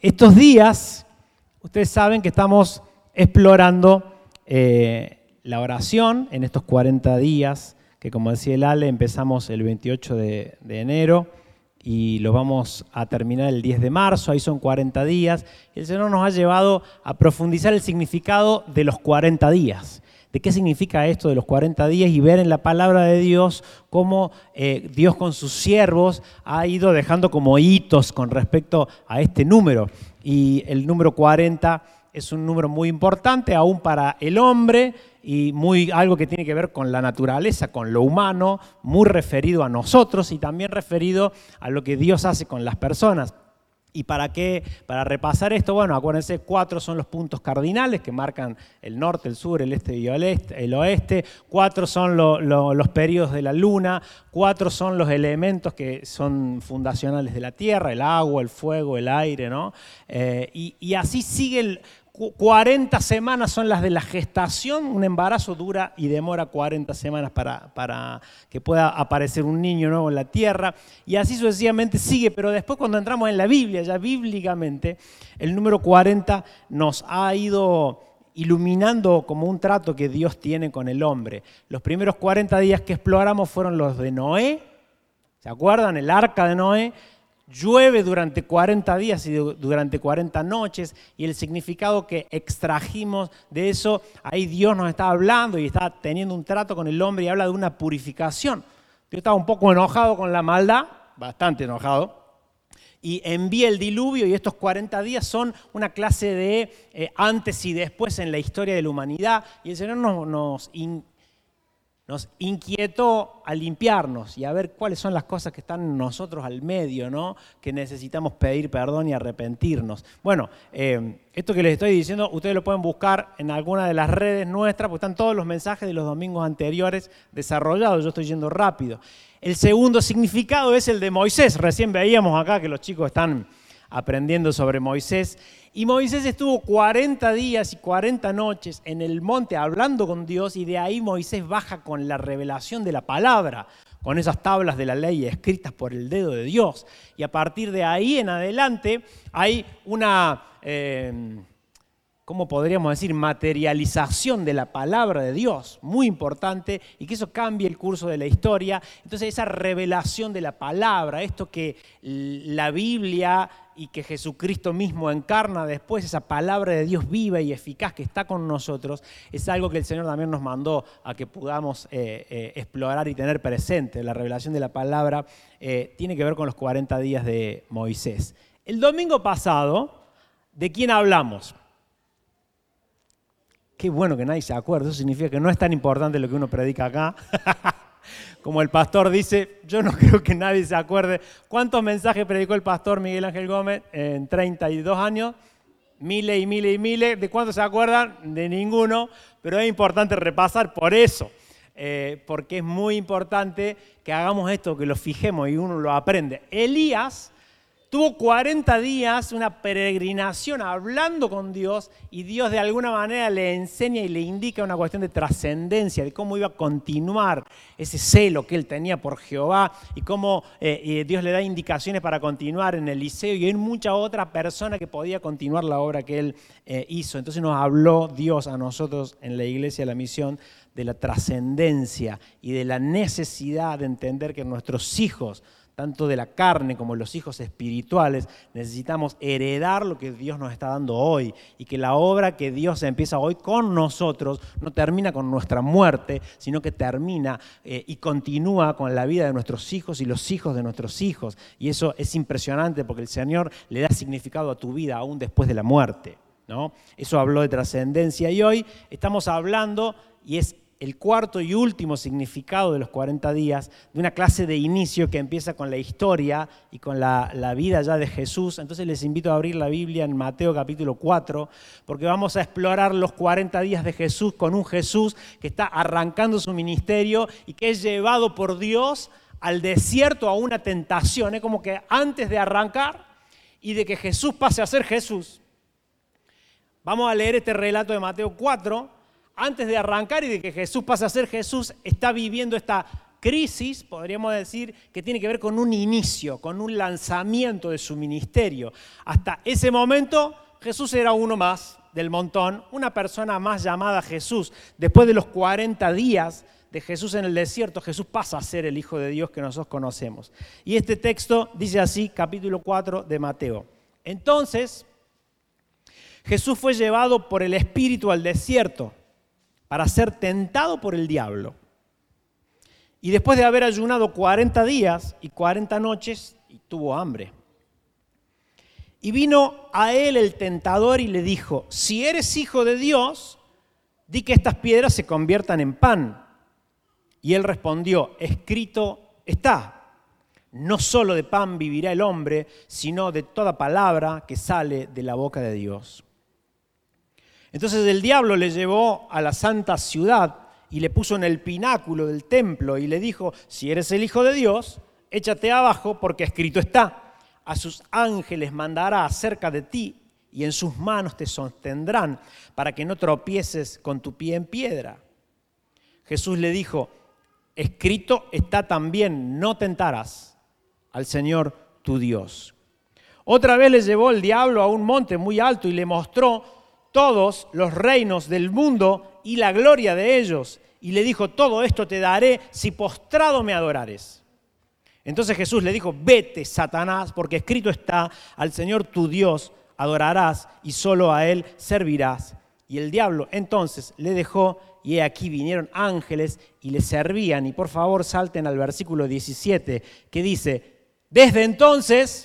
estos días, ustedes saben que estamos explorando la oración en estos 40 días, que como decía el Ale, empezamos el 28 de enero y los vamos a terminar el 10 de marzo, ahí son 40 días. El Señor nos ha llevado a profundizar el significado de los 40 días. ¿De qué significa esto de los 40 días? Y ver en la palabra de Dios cómo Dios con sus siervos ha ido dejando como hitos con respecto a este número. Y el número 40 es un número muy importante aún para el hombre y algo que tiene que ver con la naturaleza, con lo humano, muy referido a nosotros y también referido a lo que Dios hace con las personas. ¿Y para qué? Para repasar esto, bueno, acuérdense, 4 son los puntos cardinales que marcan el norte, el sur, el este y el oeste. 4 son los periodos de la luna. 4 son los elementos que son fundacionales de la tierra, el agua, el fuego, el aire, ¿no? Y así sigue 40 semanas son las de la gestación. Un embarazo dura y demora 40 semanas para que pueda aparecer un niño nuevo en la tierra. Y así sucesivamente sigue, pero después cuando entramos en la Biblia, ya bíblicamente, el número 40 nos ha ido iluminando como un trato que Dios tiene con el hombre. Los primeros 40 días que exploramos fueron los de Noé. ¿Se acuerdan? El arca de Noé. Llueve durante 40 días y durante 40 noches, y el significado que extrajimos de eso, ahí Dios nos está hablando y está teniendo un trato con el hombre y habla de una purificación. Yo estaba un poco enojado con la maldad, bastante enojado, y envía el diluvio, y estos 40 días son una clase de antes y después en la historia de la humanidad, y el Señor nos inquietó a limpiarnos y a ver cuáles son las cosas que están nosotros al medio, ¿no? Que necesitamos pedir perdón y arrepentirnos. Bueno, esto que les estoy diciendo, ustedes lo pueden buscar en alguna de las redes nuestras, porque están todos los mensajes de los domingos anteriores desarrollados. Yo estoy yendo rápido. El segundo significado es el de Moisés. Recién veíamos acá que los chicos están aprendiendo sobre Moisés. Y Moisés estuvo 40 días y 40 noches en el monte hablando con Dios, y de ahí Moisés baja con la revelación de la palabra, con esas tablas de la ley escritas por el dedo de Dios. Y a partir de ahí en adelante hay una, ¿cómo podríamos decir? Materialización de la palabra de Dios, muy importante, y que eso cambie el curso de la historia. Entonces esa revelación de la palabra, esto que la Biblia y que Jesucristo mismo encarna después, esa palabra de Dios viva y eficaz que está con nosotros, es algo que el Señor también nos mandó a que podamos explorar y tener presente. La revelación de la palabra tiene que ver con los 40 días de Moisés. El domingo pasado, ¿de quién hablamos? Qué bueno que nadie se acuerda, eso significa que no es tan importante lo que uno predica acá. Como el pastor dice, yo no creo que nadie se acuerde. ¿Cuántos mensajes predicó el pastor Miguel Ángel Gómez en 32 años? Miles y miles y miles. ¿De cuántos se acuerdan? De ninguno. Pero es importante repasar por eso. Porque es muy importante que hagamos esto, que lo fijemos y uno lo aprende. Elías tuvo 40 días, una peregrinación hablando con Dios, y Dios de alguna manera le enseña y le indica una cuestión de trascendencia, de cómo iba a continuar ese celo que él tenía por Jehová, y cómo Dios le da indicaciones para continuar en Eliseo y en mucha otra persona que podía continuar la obra que él hizo. Entonces nos habló Dios a nosotros en la Iglesia de la Misión de la trascendencia y de la necesidad de entender que nuestros hijos, tanto de la carne como los hijos espirituales, necesitamos heredar lo que Dios nos está dando hoy, y que la obra que Dios empieza hoy con nosotros no termina con nuestra muerte, sino que termina y continúa con la vida de nuestros hijos y los hijos de nuestros hijos. Y eso es impresionante porque el Señor le da significado a tu vida aún después de la muerte, ¿no? Eso habló de trascendencia, y hoy estamos hablando, y es el cuarto y último significado de los 40 días, de una clase de inicio que empieza con la historia y con la vida ya de Jesús. Entonces les invito a abrir la Biblia en Mateo capítulo 4, porque vamos a explorar los 40 días de Jesús con un Jesús que está arrancando su ministerio y que es llevado por Dios al desierto a una tentación. Es como que antes de arrancar y de que Jesús pase a ser Jesús, vamos a leer este relato de Mateo 4. Antes de arrancar y de que Jesús pase a ser Jesús, está viviendo esta crisis, podríamos decir, que tiene que ver con un inicio, con un lanzamiento de su ministerio. Hasta ese momento, Jesús era uno más del montón, una persona más llamada Jesús. Después de los 40 días de Jesús en el desierto, Jesús pasa a ser el Hijo de Dios que nosotros conocemos. Y este texto dice así, capítulo 4 de Mateo. Entonces, Jesús fue llevado por el Espíritu al desierto para ser tentado por el diablo. Y después de haber ayunado 40 días y 40 noches, tuvo hambre. Y vino a él el tentador y le dijo, si eres hijo de Dios, di que estas piedras se conviertan en pan. Y él respondió, escrito está, no solo de pan vivirá el hombre, sino de toda palabra que sale de la boca de Dios. Entonces el diablo le llevó a la santa ciudad y le puso en el pináculo del templo y le dijo, si eres el Hijo de Dios, échate abajo porque escrito está, a sus ángeles mandará acerca de ti y en sus manos te sostendrán para que no tropieces con tu pie en piedra. Jesús le dijo, escrito está también, no tentarás al Señor tu Dios. Otra vez le llevó el diablo a un monte muy alto y le mostró todos los reinos del mundo y la gloria de ellos. Y le dijo, todo esto te daré si postrado me adorares. Entonces Jesús le dijo, vete, Satanás, porque escrito está, al Señor tu Dios adorarás y solo a Él servirás. Y el diablo entonces le dejó y he aquí vinieron ángeles y le servían. Y por favor salten al versículo 17 que dice, desde entonces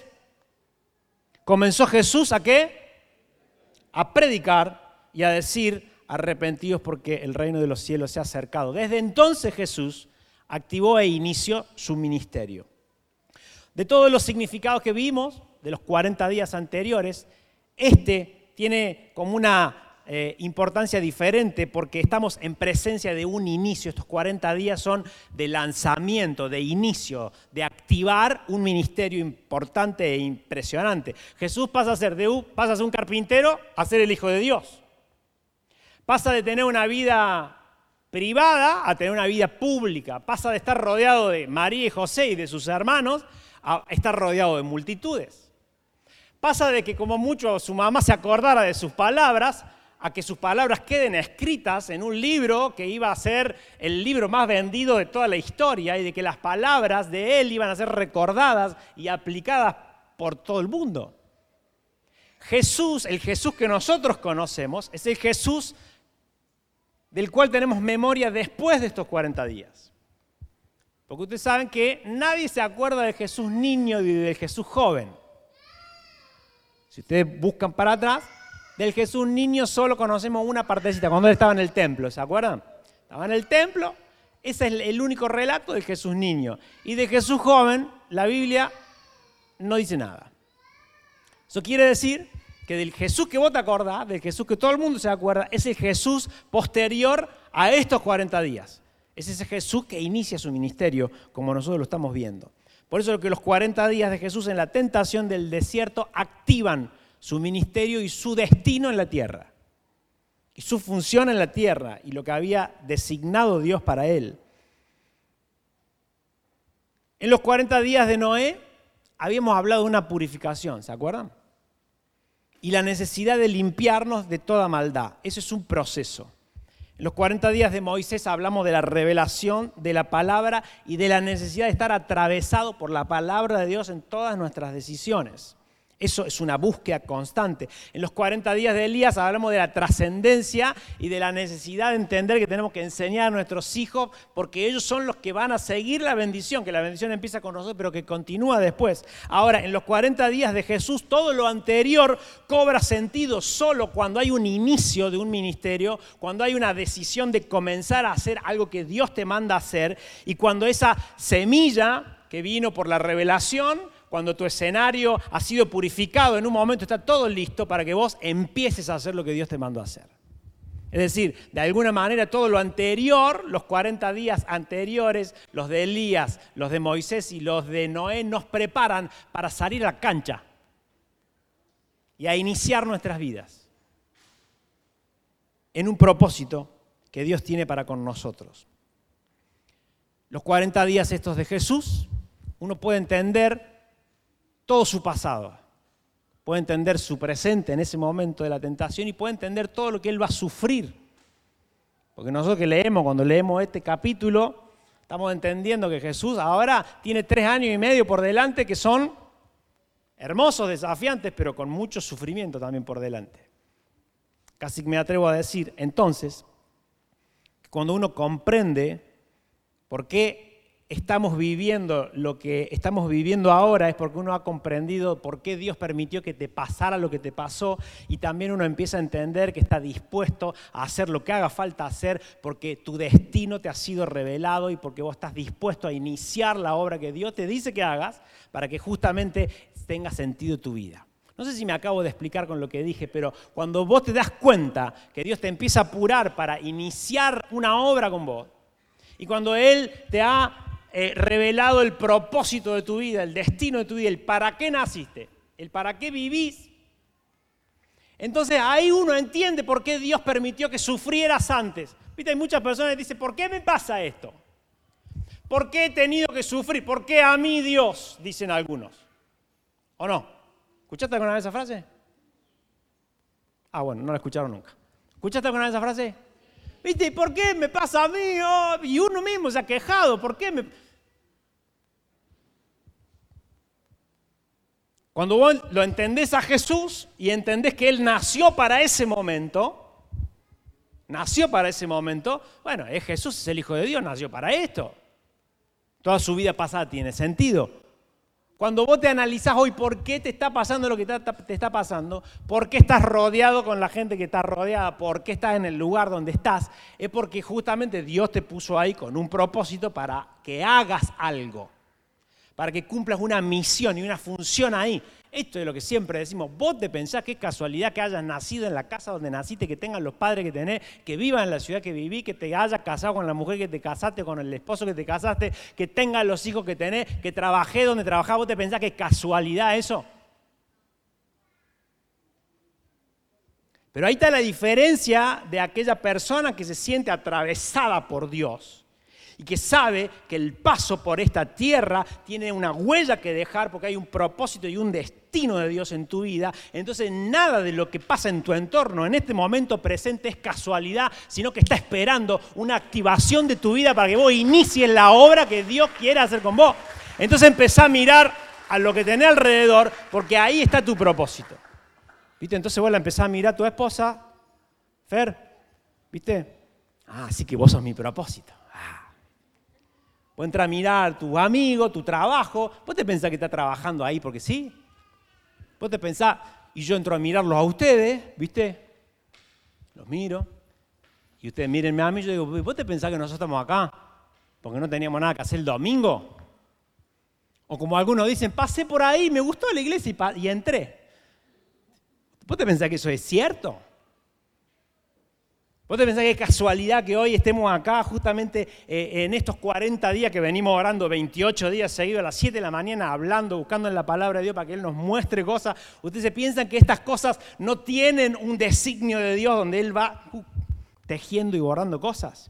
comenzó Jesús ¿a qué? A predicar y a decir, arrepentidos porque el reino de los cielos se ha acercado. Desde entonces Jesús activó e inició su ministerio. De todos los significados que vimos, de los 40 días anteriores, este tiene como una importancia diferente porque estamos en presencia de un inicio. Estos 40 días son de lanzamiento, de inicio, de activar un ministerio importante e impresionante. Jesús pasa a ser un carpintero a ser el Hijo de Dios. Pasa de tener una vida privada a tener una vida pública. Pasa de estar rodeado de María y José y de sus hermanos a estar rodeado de multitudes. Pasa de que como mucho su mamá se acordara de sus palabras a que sus palabras queden escritas en un libro que iba a ser el libro más vendido de toda la historia y de que las palabras de él iban a ser recordadas y aplicadas por todo el mundo. Jesús, el Jesús que nosotros conocemos, es el Jesús del cual tenemos memoria después de estos 40 días. Porque ustedes saben que nadie se acuerda del Jesús niño y del Jesús joven. Si ustedes buscan para atrás, del Jesús niño solo conocemos una partecita, cuando él estaba en el templo, ¿se acuerdan? Estaba en el templo, ese es el único relato del Jesús niño. Y de Jesús joven, la Biblia no dice nada. Eso quiere decir que del Jesús que vos te acordás, del Jesús que todo el mundo se acuerda, es el Jesús posterior a estos 40 días. Es ese Jesús que inicia su ministerio, como nosotros lo estamos viendo. Por eso es que los 40 días de Jesús en la tentación del desierto activan su ministerio y su destino en la tierra. Y su función en la tierra y lo que había designado Dios para él. En los 40 días de Noé habíamos hablado de una purificación, ¿se acuerdan? Y la necesidad de limpiarnos de toda maldad. Eso es un proceso. En los 40 días de Moisés hablamos de la revelación de la palabra y de la necesidad de estar atravesado por la palabra de Dios en todas nuestras decisiones. Eso es una búsqueda constante. En los 40 días de Elías hablamos de la trascendencia y de la necesidad de entender que tenemos que enseñar a nuestros hijos porque ellos son los que van a seguir la bendición, que la bendición empieza con nosotros pero que continúa después. Ahora, en los 40 días de Jesús, todo lo anterior cobra sentido solo cuando hay un inicio de un ministerio, cuando hay una decisión de comenzar a hacer algo que Dios te manda a hacer y cuando esa semilla que vino por la revelación, cuando tu escenario ha sido purificado, en un momento está todo listo para que vos empieces a hacer lo que Dios te mandó a hacer. Es decir, de alguna manera todo lo anterior, los 40 días anteriores, los de Elías, los de Moisés y los de Noé, nos preparan para salir a la cancha y a iniciar nuestras vidas en un propósito que Dios tiene para con nosotros. los 40 días estos de Jesús, uno puede entender todo su pasado, puede entender su presente en ese momento de la tentación y puede entender todo lo que él va a sufrir. Porque nosotros que leemos, cuando leemos este capítulo, estamos entendiendo que Jesús ahora tiene 3 años y medio por delante que son hermosos, desafiantes, pero con mucho sufrimiento también por delante. Casi me atrevo a decir, entonces, que cuando uno comprende por qué estamos viviendo lo que estamos viviendo ahora, es porque uno ha comprendido por qué Dios permitió que te pasara lo que te pasó, y también uno empieza a entender que está dispuesto a hacer lo que haga falta hacer porque tu destino te ha sido revelado y porque vos estás dispuesto a iniciar la obra que Dios te dice que hagas para que justamente tenga sentido tu vida. No sé si me acabo de explicar con lo que dije, pero cuando vos te das cuenta que Dios te empieza a apurar para iniciar una obra con vos, y cuando Él te ha revelado el propósito de tu vida, el destino de tu vida, el para qué naciste, el para qué vivís, entonces ahí uno entiende por qué Dios permitió que sufrieras antes. ¿Viste? Hay muchas personas que dicen, ¿por qué me pasa esto? ¿Por qué he tenido que sufrir? ¿Por qué a mí Dios? Dicen algunos. ¿O no? ¿Escuchaste alguna vez esa frase? Ah, bueno, no la escucharon nunca. ¿Escuchaste alguna vez esa frase? ¿Viste? ¿Por qué me pasa a mí? Oh, y uno mismo se ha quejado. ¿Por qué me...? Cuando vos lo entendés a Jesús y entendés que Él nació para ese momento, bueno, es Jesús, es el Hijo de Dios, nació para esto. Toda su vida pasada tiene sentido. Cuando vos te analizás hoy por qué te está pasando lo que te está pasando, por qué estás rodeado con la gente que está rodeada, por qué estás en el lugar donde estás, es porque justamente Dios te puso ahí con un propósito para que hagas algo, para que cumplas una misión y una función ahí. Esto es lo que siempre decimos. Vos te pensás que es casualidad que hayas nacido en la casa donde naciste, que tengas los padres que tenés, que vivas en la ciudad que viví, que te hayas casado con la mujer que te casaste, con el esposo que te casaste, que tengas los hijos que tenés, que trabajé donde trabajás. ¿Vos te pensás que es casualidad eso? Pero ahí está la diferencia de aquella persona que se siente atravesada por Dios y que sabe que el paso por esta tierra tiene una huella que dejar porque hay un propósito y un destino de Dios en tu vida. Entonces nada de lo que pasa en tu entorno en este momento presente es casualidad, sino que está esperando una activación de tu vida para que vos inicies la obra que Dios quiere hacer con vos. Entonces empezá a mirar a lo que tenés alrededor porque ahí está tu propósito. ¿Viste? Entonces vos la empezás a mirar a tu esposa, Fer, ¿viste? Ah, sí que vos sos mi propósito. Vos entras a mirar tu amigo, tu trabajo. ¿Vos te pensás que está trabajando ahí porque sí? ¿Vos te pensás, y yo entro a mirarlos a ustedes, ¿viste? Los miro. Y ustedes mírenme a mí y yo digo, ¿vos te pensás que nosotros estamos acá porque no teníamos nada que hacer el domingo? O como algunos dicen, pasé por ahí, me gustó la iglesia y entré. ¿Vos te pensás que eso es cierto? ¿Vos te pensás que es casualidad que hoy estemos acá justamente en estos 40 días que venimos orando, 28 días seguidos a las 7 de la mañana hablando, buscando en la palabra de Dios para que Él nos muestre cosas? ¿Ustedes se piensan que estas cosas no tienen un designio de Dios donde Él va tejiendo y borrando cosas?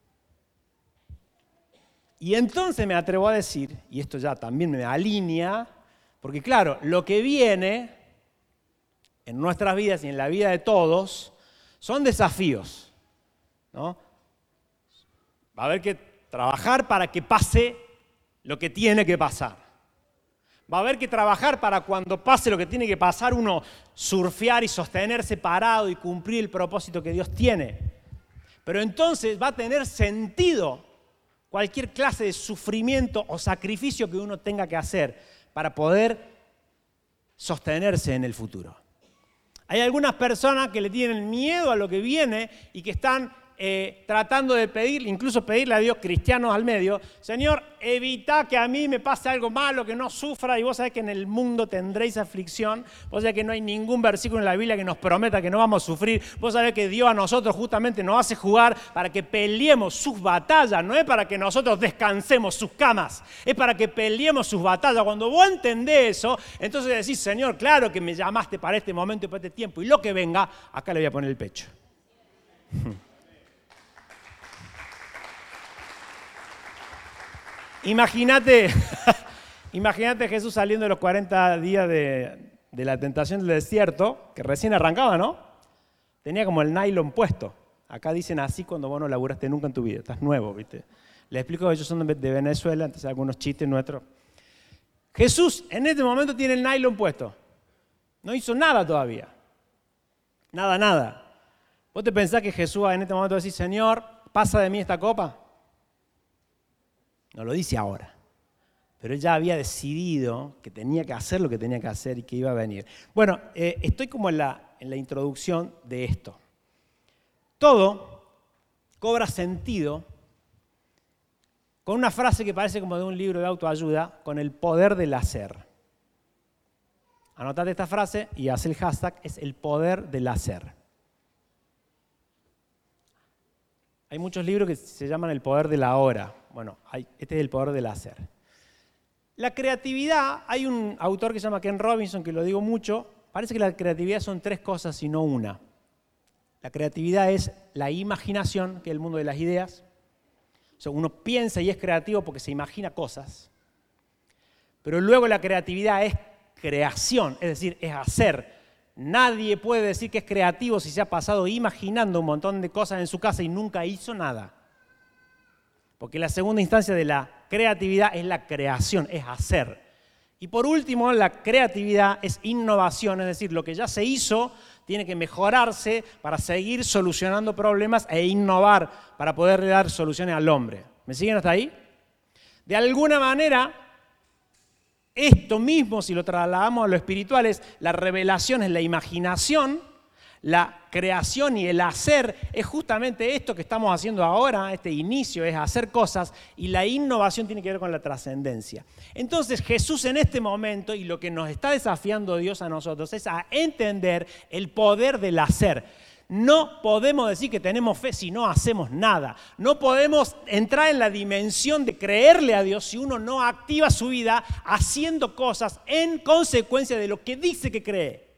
Y entonces me atrevo a decir, y esto ya también me alinea, porque claro, lo que viene en nuestras vidas y en la vida de todos son desafíos, ¿no? Va a haber que trabajar para que pase lo que tiene que pasar. Va a haber que trabajar para cuando pase lo que tiene que pasar uno surfear y sostenerse parado y cumplir el propósito que Dios tiene. Pero entonces va a tener sentido cualquier clase de sufrimiento o sacrificio que uno tenga que hacer para poder sostenerse en el futuro. Hay algunas personas que le tienen miedo a lo que viene y que están tratando de pedir, incluso pedirle a Dios, cristianos al medio, Señor, evita que a mí me pase algo malo, que no sufra, y vos sabés que en el mundo tendréis aflicción, vos sabés que no hay ningún versículo en la Biblia que nos prometa que no vamos a sufrir, vos sabés que Dios a nosotros justamente nos hace jugar para que peleemos sus batallas, no es para que nosotros descansemos sus camas, es para que peleemos sus batallas. Cuando vos entendés eso, entonces decís, Señor, claro que me llamaste para este momento y para este tiempo, y lo que venga, acá le voy a poner el pecho. Imagínate Jesús saliendo de los 40 días de la tentación del desierto, que recién arrancaba, ¿no? Tenía como el nylon puesto. Acá dicen así cuando vos no laburaste nunca en tu vida, estás nuevo, ¿viste? Les explico que ellos son de Venezuela, entonces algunos chistes nuestros. Jesús en este momento tiene el nylon puesto. No hizo nada todavía. Nada. ¿Vos te pensás que Jesús en este momento va a decir, Señor, pasa de mí esta copa? No lo dice ahora. Pero él ya había decidido que tenía que hacer lo que tenía que hacer y que iba a venir. Bueno, estoy como en la introducción de esto. Todo cobra sentido con una frase que parece como de un libro de autoayuda, con el poder del hacer. Anotate esta frase y haz el hashtag, es el poder del hacer. Hay muchos libros que se llaman el poder de la hora. Bueno, este es el poder del hacer. La creatividad, hay un autor que se llama Ken Robinson, que lo digo mucho, parece que la creatividad son 3 cosas y no una. La creatividad es la imaginación, que es el mundo de las ideas. O sea, uno piensa y es creativo porque se imagina cosas. Pero luego la creatividad es creación, es decir, es hacer. Nadie puede decir que es creativo si se ha pasado imaginando un montón de cosas en su casa y nunca hizo nada. Porque la segunda instancia de la creatividad es la creación, es hacer. Y por último, la creatividad es innovación, es decir, lo que ya se hizo tiene que mejorarse para seguir solucionando problemas e innovar para poder dar soluciones al hombre. ¿Me siguen hasta ahí? De alguna manera, esto mismo, si lo trasladamos a lo espiritual, es la revelación, es la imaginación, la creación y el hacer es justamente esto que estamos haciendo ahora, este inicio es hacer cosas, y la innovación tiene que ver con la trascendencia. Entonces Jesús en este momento, y lo que nos está desafiando Dios a nosotros, es a entender el poder del hacer. No podemos decir que tenemos fe si no hacemos nada. No podemos entrar en la dimensión de creerle a Dios si uno no activa su vida haciendo cosas en consecuencia de lo que dice que cree.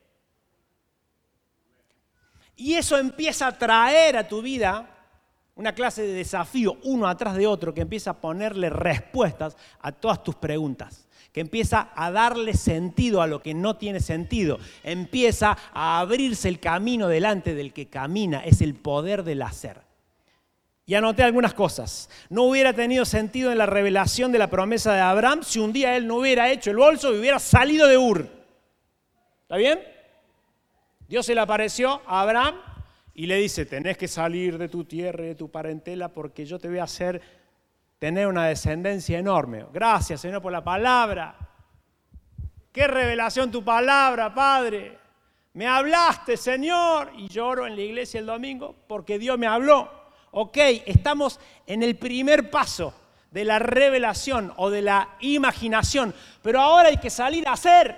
Y eso empieza a traer a tu vida una clase de desafío, uno atrás de otro, que empieza a ponerle respuestas a todas tus preguntas, que empieza a darle sentido a lo que no tiene sentido, empieza a abrirse el camino delante del que camina, es el poder del hacer. Y anoté algunas cosas. No hubiera tenido sentido en la revelación de la promesa de Abraham si un día él no hubiera hecho el bolso y hubiera salido de Ur. ¿Está bien? Dios se le apareció a Abraham y le dice, tenés que salir de tu tierra y de tu parentela porque yo te voy a hacer tener una descendencia enorme. Gracias, Señor, por la palabra. ¡Qué revelación tu palabra, Padre! Me hablaste, Señor. Y lloro en la iglesia el domingo porque Dios me habló. Ok, estamos en el primer paso de la revelación o de la imaginación, pero ahora hay que salir a hacer.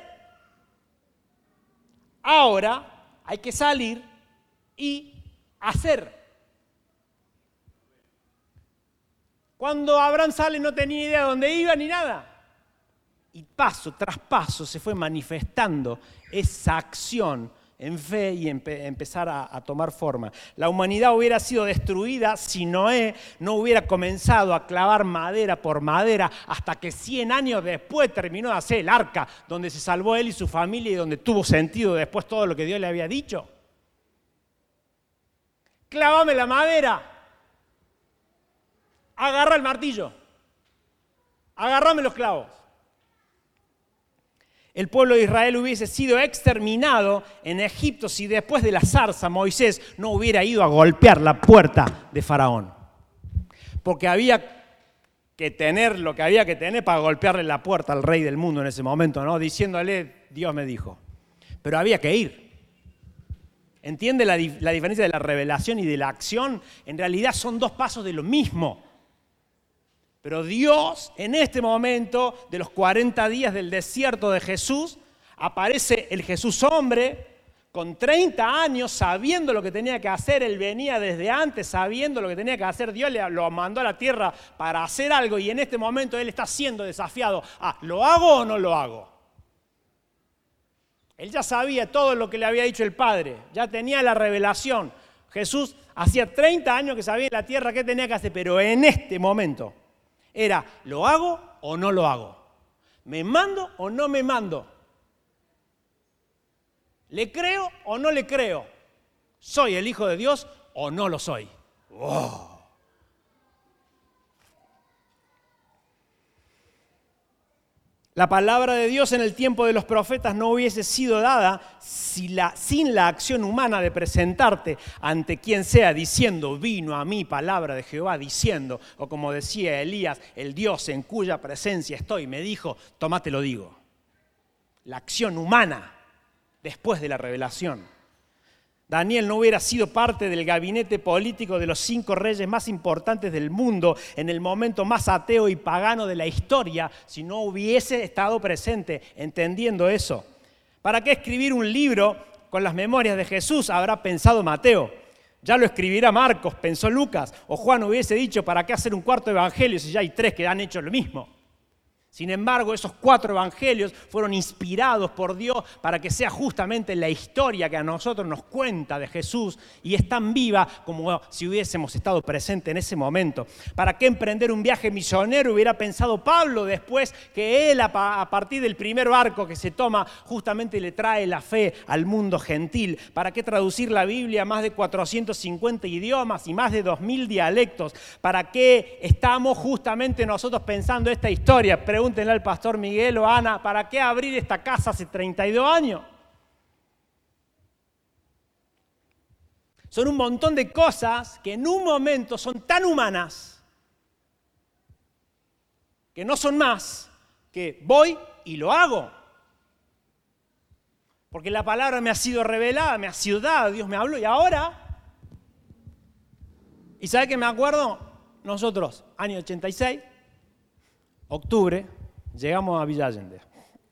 Ahora hay que salir y hacer. Cuando Abraham sale no tenía idea de dónde iba ni nada. Y paso tras paso se fue manifestando esa acción en fe y empezar a tomar forma. La humanidad hubiera sido destruida si Noé no hubiera comenzado a clavar madera por madera hasta que 100 años después terminó de hacer el arca, donde se salvó él y su familia y donde tuvo sentido después todo lo que Dios le había dicho. Clávame la madera. Agarra el martillo. Agárrame los clavos. El pueblo de Israel hubiese sido exterminado en Egipto si después de la zarza Moisés no hubiera ido a golpear la puerta de Faraón. Porque había que tener lo que había que tener para golpearle la puerta al rey del mundo en ese momento, ¿no? Diciéndole, Dios me dijo. Pero había que ir. ¿Entiende la diferencia de la revelación y de la acción? En realidad son 2 pasos de lo mismo. Pero Dios, en este momento de los 40 días del desierto de Jesús, aparece el Jesús hombre, con 30 años, sabiendo lo que tenía que hacer. Él venía desde antes sabiendo lo que tenía que hacer. Dios lo mandó a la tierra para hacer algo y en este momento él está siendo desafiado. ¿Lo hago o no lo hago? Él ya sabía todo lo que le había dicho el Padre, ya tenía la revelación. Jesús hacía 30 años que sabía en la tierra qué tenía que hacer, pero en este momento Era, ¿lo hago o no lo hago? ¿Me mando o no me mando? ¿Le creo o no le creo? ¿Soy el Hijo de Dios o no lo soy? ¡Wow! La palabra de Dios en el tiempo de los profetas no hubiese sido dada sin la acción humana de presentarte ante quien sea diciendo, vino a mí palabra de Jehová diciendo, o como decía Elías, el Dios en cuya presencia estoy, me dijo, tomá te lo digo. La acción humana después de la revelación. Daniel no hubiera sido parte del gabinete político de los 5 reyes más importantes del mundo en el momento más ateo y pagano de la historia si no hubiese estado presente entendiendo eso. ¿Para qué escribir un libro con las memorias de Jesús? Habrá pensado Mateo. Ya lo escribirá Marcos, pensó Lucas. O Juan hubiese dicho, ¿para qué hacer un cuarto evangelio si ya hay 3 que han hecho lo mismo? Sin embargo, esos 4 evangelios fueron inspirados por Dios para que sea justamente la historia que a nosotros nos cuenta de Jesús y es tan viva como si hubiésemos estado presentes en ese momento. ¿Para qué emprender un viaje misionero? Hubiera pensado Pablo después que él a partir del primer barco que se toma justamente le trae la fe al mundo gentil. ¿Para qué traducir la Biblia a más de 450 idiomas y más de 2000 dialectos? ¿Para qué estamos justamente nosotros pensando esta historia? Pregúntenle al pastor Miguel o Ana, ¿para qué abrir esta casa hace 32 años? Son un montón de cosas que en un momento son tan humanas que no son más que voy y lo hago. Porque la palabra me ha sido revelada, me ha sido dada, Dios me habló y ahora... ¿Y sabe qué me acuerdo? Nosotros, año 86... octubre, llegamos a Villa Allende.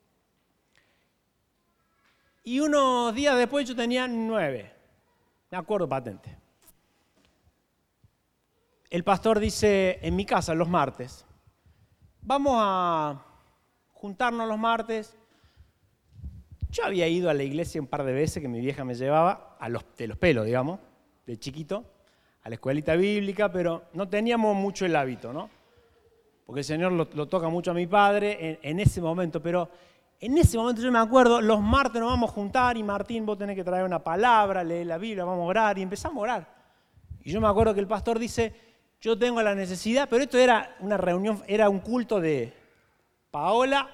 Y unos días después yo tenía 9. Me acuerdo patente. El pastor dice, en mi casa los martes, vamos a juntarnos los martes. Yo había ido a la iglesia un par de veces que mi vieja me llevaba, de los pelos, digamos, de chiquito, a la escuelita bíblica, pero no teníamos mucho el hábito, ¿no? Porque el Señor lo toca mucho a mi padre en ese momento, pero en ese momento yo me acuerdo, los martes nos vamos a juntar y Martín, vos tenés que traer una palabra, leer la Biblia, vamos a orar, y empezamos a orar. Y yo me acuerdo que el pastor dice, yo tengo la necesidad, pero esto era una reunión, era un culto de Paola,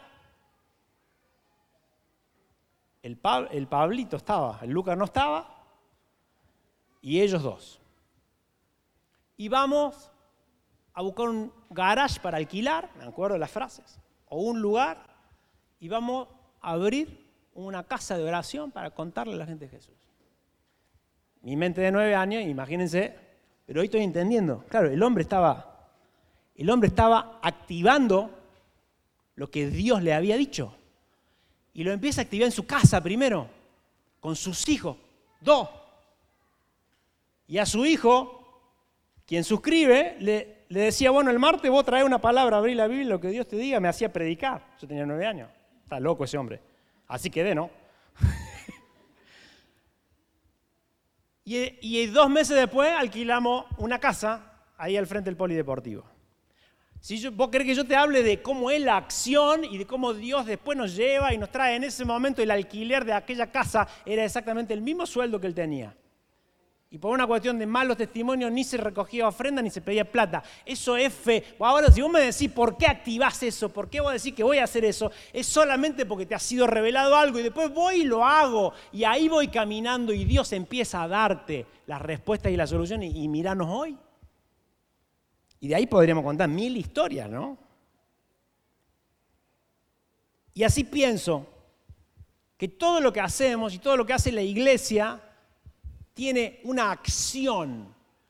el Pablito estaba, el Lucas no estaba, y ellos 2. Y vamos a buscar un garage para alquilar, me acuerdo de las frases, o un lugar, y vamos a abrir una casa de oración para contarle a la gente de Jesús. Mi mente de 9 años, imagínense, pero hoy estoy entendiendo. Claro, el hombre estaba activando lo que Dios le había dicho. Y lo empieza a activar en su casa primero, con sus hijos, 2. Y a su hijo, quien suscribe, le decía, bueno, el martes vos traés una palabra, abrí la Biblia, lo que Dios te diga, me hacía predicar. Yo tenía 9 años. Está loco ese hombre. Así quedé, ¿no? y 2 meses después alquilamos una casa ahí al frente del polideportivo. Si vos querés que yo te hable de cómo es la acción y de cómo Dios después nos lleva y nos trae en ese momento el alquiler de aquella casa, era exactamente el mismo sueldo que él tenía. Y por una cuestión de malos testimonios ni se recogía ofrenda ni se pedía plata. Eso es fe. Ahora, si vos me decís por qué activás eso, por qué vos decís que voy a hacer eso, es solamente porque te ha sido revelado algo y después voy y lo hago. Y ahí voy caminando y Dios empieza a darte las respuestas y las soluciones. Y miranos hoy. Y de ahí podríamos contar 1000 historias, ¿no? Y así pienso que todo lo que hacemos y todo lo que hace la iglesia tiene una acción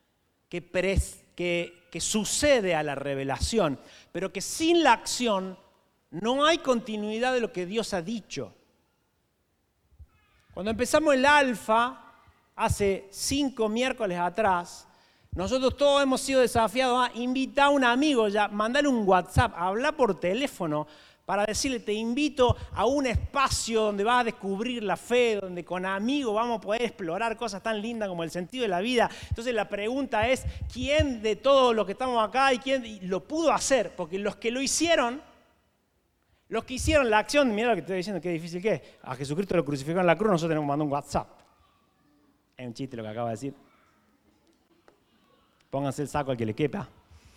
que sucede a la revelación, pero que sin la acción no hay continuidad de lo que Dios ha dicho. Cuando empezamos el Alfa, hace 5 miércoles atrás, nosotros todos hemos sido desafiados a invitar a un amigo, ya, mandarle un WhatsApp, hablar por teléfono, para decirle, te invito a un espacio donde vas a descubrir la fe, donde con amigos vamos a poder explorar cosas tan lindas como el sentido de la vida. Entonces la pregunta es, ¿quién de todos los que estamos acá y quién lo pudo hacer? Porque los que lo hicieron, los que hicieron la acción, mira lo que estoy diciendo, qué difícil que es. A Jesucristo lo crucificaron en la cruz, nosotros tenemos que mandar un WhatsApp. Es un chiste lo que acaba de decir. Pónganse el saco al que le quepa.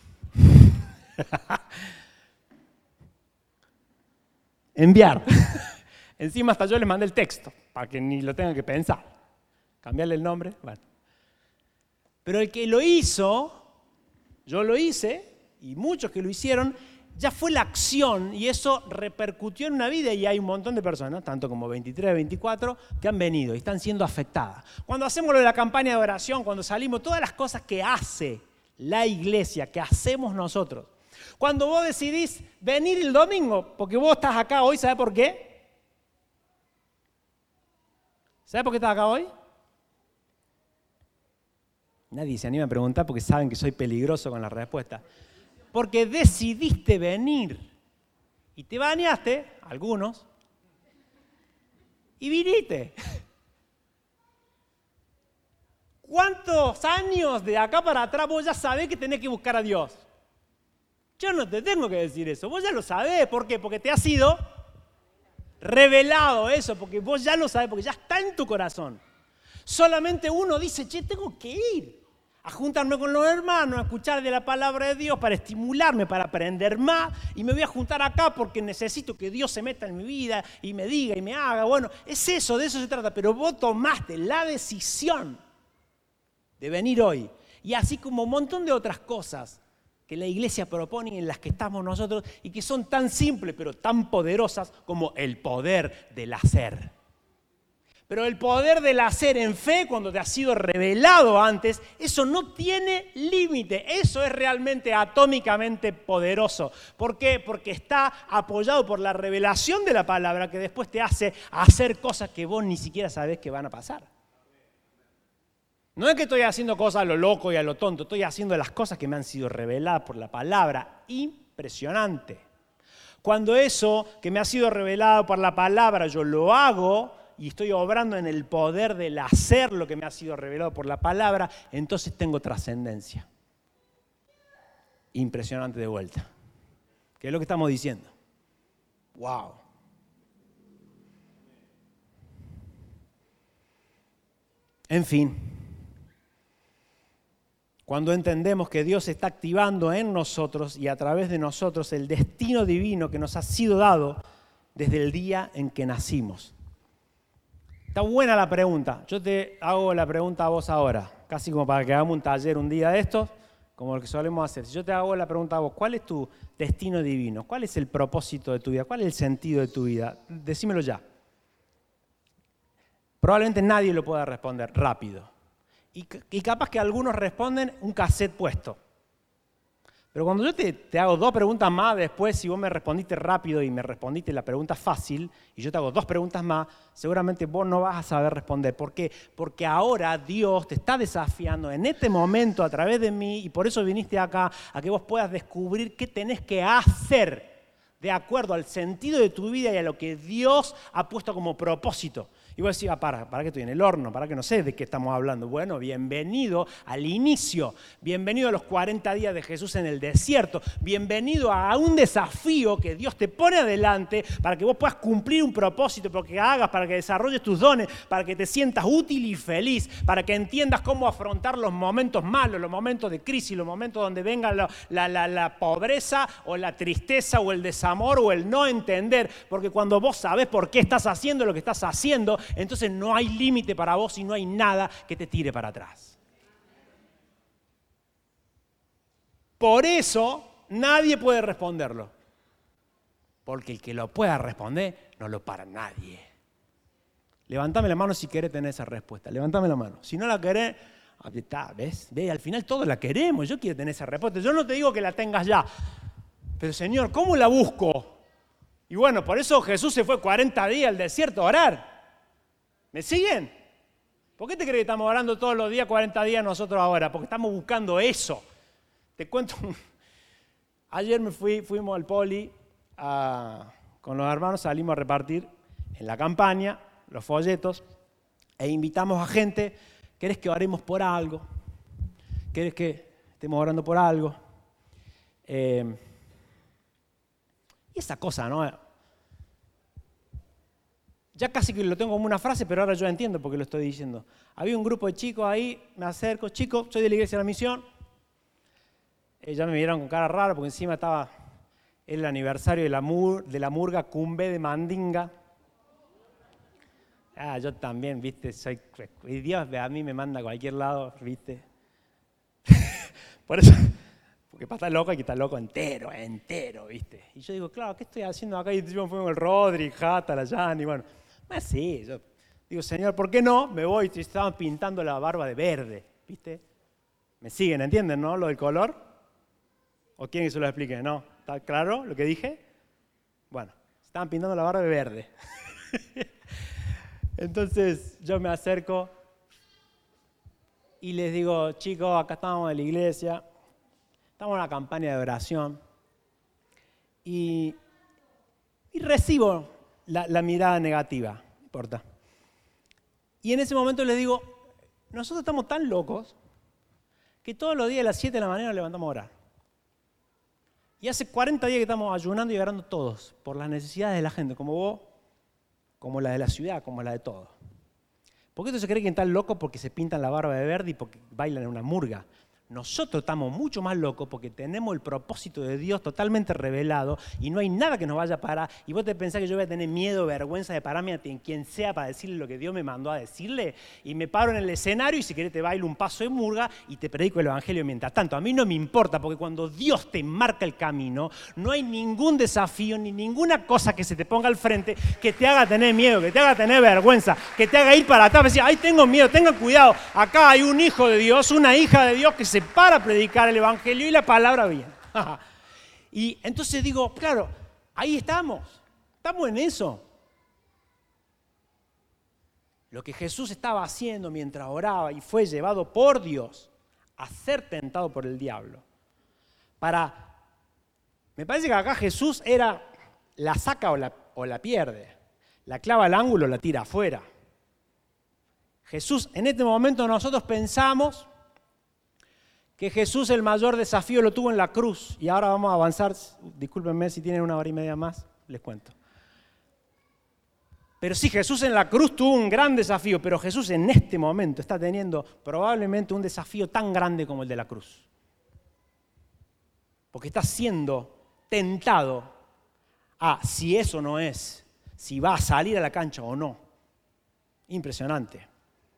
Enviar. Encima hasta yo les mandé el texto, para que ni lo tengan que pensar. Cambiarle el nombre, bueno. Pero el que lo hizo, yo lo hice, y muchos que lo hicieron, ya fue la acción, y eso repercutió en una vida, y hay un montón de personas, tanto como 23, 24, que han venido y están siendo afectadas. Cuando hacemos lo de la campaña de oración, cuando salimos, todas las cosas que hace la iglesia, que hacemos nosotros, cuando vos decidís venir el domingo, porque vos estás acá hoy, ¿sabés por qué? ¿Sabés por qué estás acá hoy? Nadie se anima a preguntar porque saben que soy peligroso con la respuesta. Porque decidiste venir y te bañaste, algunos, y viniste. ¿Cuántos años de acá para atrás vos ya sabés que tenés que buscar a Dios? Yo no te tengo que decir eso, vos ya lo sabés. ¿Por qué? Porque te ha sido revelado eso, porque vos ya lo sabés, porque ya está en tu corazón. Solamente uno dice, che, tengo que ir a juntarme con los hermanos, a escuchar de la palabra de Dios para estimularme, para aprender más, y me voy a juntar acá porque necesito que Dios se meta en mi vida y me diga y me haga. Bueno, es eso, de eso se trata, pero vos tomaste la decisión de venir hoy, y así como un montón de otras cosas que la iglesia propone y en las que estamos nosotros y que son tan simples pero tan poderosas como el poder del hacer. Pero el poder del hacer en fe, cuando te ha sido revelado antes, eso no tiene límite. Eso es realmente atómicamente poderoso. ¿Por qué? Porque está apoyado por la revelación de la palabra que después te hace hacer cosas que vos ni siquiera sabés que van a pasar. No es que estoy haciendo cosas a lo loco y a lo tonto, estoy haciendo las cosas que me han sido reveladas por la palabra. Impresionante. Cuando eso que me ha sido revelado por la palabra yo lo hago y estoy obrando en el poder del hacer lo que me ha sido revelado por la palabra, entonces tengo trascendencia. Impresionante de vuelta. ¿Qué es lo que estamos diciendo? ¡Wow! En fin. Cuando entendemos que Dios está activando en nosotros y a través de nosotros el destino divino que nos ha sido dado desde el día en que nacimos. Está buena la pregunta. Yo te hago la pregunta a vos ahora, casi como para que hagamos un taller un día de estos, como lo que solemos hacer. Si yo te hago la pregunta a vos, ¿cuál es tu destino divino? ¿Cuál es el propósito de tu vida? ¿Cuál es el sentido de tu vida? Decímelo ya. Probablemente nadie lo pueda responder rápido. Y capaz que algunos responden un cassette puesto. Pero cuando yo te hago dos preguntas más, después si vos me respondiste rápido y me respondiste la pregunta fácil, y yo te hago dos preguntas más, seguramente vos no vas a saber responder. ¿Por qué? Porque ahora Dios te está desafiando en este momento a través de mí, y por eso viniste acá, a que vos puedas descubrir qué tenés que hacer de acuerdo al sentido de tu vida y a lo que Dios ha puesto como propósito. Y vos decís, para que estoy en el horno, para que no sé de qué estamos hablando. Bueno, bienvenido al inicio, bienvenido a los 40 días de Jesús en el desierto, bienvenido a un desafío que Dios te pone adelante para que vos puedas cumplir un propósito, para que hagas, para que desarrolles tus dones, para que te sientas útil y feliz, para que entiendas cómo afrontar los momentos malos, los momentos de crisis, los momentos donde venga la pobreza o la tristeza o el desamor o el no entender, porque cuando vos sabés por qué estás haciendo lo que estás haciendo, entonces no hay límite para vos y no hay nada que te tire para atrás. Por eso nadie puede responderlo. Porque el que lo pueda responder no lo para nadie. Levantame la mano si querés tener esa respuesta. Levantame la mano. Si no la querés, ¿ves? Al final todos la queremos. Yo quiero tener esa respuesta. Yo no te digo que la tengas ya. Pero Señor, ¿cómo la busco? Y bueno, por eso Jesús se fue 40 días al desierto a orar. ¿Me siguen? ¿Por qué te crees que estamos orando todos los días 40 días nosotros ahora? Porque estamos buscando eso. Te cuento, ayer fuimos al poli a con los hermanos salimos a repartir en la campaña los folletos e invitamos a gente. ¿Querés que oremos por algo? ¿Querés que estemos orando por algo? Y esa cosa, ¿no? Ya casi que lo tengo como una frase, pero ahora yo entiendo por qué lo estoy diciendo. Había un grupo de chicos ahí, me acerco, chicos, soy de la Iglesia de la Misión. Ya me miraron con cara rara porque encima estaba el aniversario de la murga Cumbe de Mandinga. Yo también, viste, y Dios a mí me manda a cualquier lado, viste. Por eso, porque para estar loco hay que estar loco entero, viste. Y yo digo, claro, ¿qué estoy haciendo acá? Y yo fui con el Rodri, Jata, la Yanni, bueno. Sí, yo digo, Señor, ¿por qué no? Me voy, y estaban pintando la barba de verde, viste. ¿Me siguen, entienden, no? Lo del color. ¿O quieren que se lo explique? ¿No? ¿Está claro lo que dije? Bueno, estaban pintando la barba de verde. Entonces yo me acerco y les digo, chicos, acá estamos en la iglesia, estamos en una campaña de oración y recibo la mirada negativa, no importa. Y en ese momento les digo, nosotros estamos tan locos que todos los días a las 7 de la mañana nos levantamos a orar. Y hace 40 días que estamos ayunando y orando todos por las necesidades de la gente, como vos, como la de la ciudad, como la de todos. ¿Por qué se cree que están locos porque se pintan la barba de verde y porque bailan en una murga? Nosotros estamos mucho más locos porque tenemos el propósito de Dios totalmente revelado y no hay nada que nos vaya a parar. Y vos te pensás que yo voy a tener miedo, vergüenza de pararme a quien sea para decirle lo que Dios me mandó a decirle. Y me paro en el escenario y si querés te bailo un paso de murga y te predico el evangelio mientras tanto. A mí no me importa porque cuando Dios te marca el camino, no hay ningún desafío ni ninguna cosa que se te ponga al frente que te haga tener miedo, que te haga tener vergüenza, que te haga ir para atrás. Decir, ay, tengo miedo, tengan cuidado. Acá hay un hijo de Dios, una hija de Dios que se para predicar el evangelio y la palabra viene. Y entonces digo, claro, ahí estamos en eso. Lo que Jesús estaba haciendo mientras oraba y fue llevado por Dios a ser tentado por el diablo. Me parece que acá Jesús era, la saca o la pierde, la clava al ángulo o la tira afuera. Jesús, en este momento nosotros pensamos que Jesús el mayor desafío lo tuvo en la cruz. Y ahora vamos a avanzar, discúlpenme si tienen 1 hora y media más, les cuento. Pero sí, Jesús en la cruz tuvo un gran desafío, pero Jesús en este momento está teniendo probablemente un desafío tan grande como el de la cruz. Porque está siendo tentado a si eso no es, si va a salir a la cancha o no. Impresionante.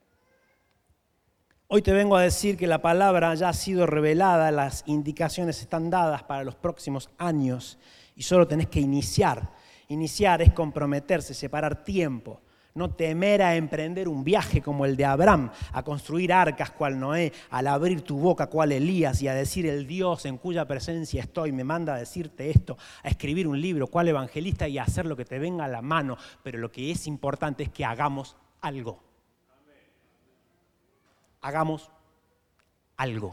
Hoy te vengo a decir que la palabra ya ha sido revelada, las indicaciones están dadas para los próximos años y solo tenés que iniciar. Iniciar es comprometerse, separar tiempo, no temer a emprender un viaje como el de Abraham, a construir arcas cual Noé, al abrir tu boca cual Elías y a decir el Dios en cuya presencia estoy me manda a decirte esto, a escribir un libro cual evangelista y a hacer lo que te venga a la mano. Pero lo que es importante es que hagamos algo. Hagamos algo.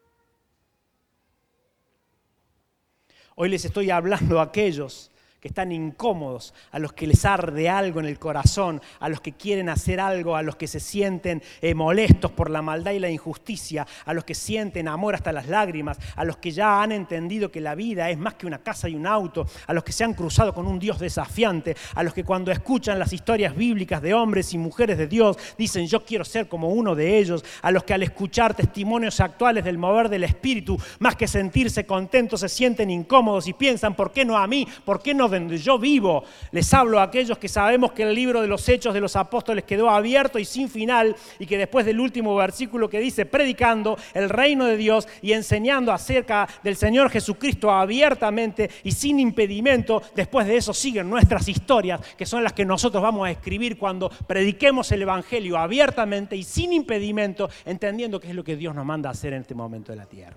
Hoy les estoy hablando a aquellos que están incómodos, a los que les arde algo en el corazón, a los que quieren hacer algo, a los que se sienten molestos por la maldad y la injusticia, a los que sienten amor hasta las lágrimas, a los que ya han entendido que la vida es más que una casa y un auto, a los que se han cruzado con un Dios desafiante, a los que cuando escuchan las historias bíblicas de hombres y mujeres de Dios dicen yo quiero ser como uno de ellos, a los que al escuchar testimonios actuales del mover del Espíritu, más que sentirse contentos se sienten incómodos y piensan ¿por qué no a mí? ¿Por qué no donde yo vivo? Les hablo a aquellos que sabemos que el libro de los Hechos de los Apóstoles quedó abierto y sin final y que después del último versículo que dice predicando el reino de Dios y enseñando acerca del Señor Jesucristo abiertamente y sin impedimento, después de eso siguen nuestras historias que son las que nosotros vamos a escribir cuando prediquemos el Evangelio abiertamente y sin impedimento, entendiendo qué es lo que Dios nos manda a hacer en este momento de la tierra.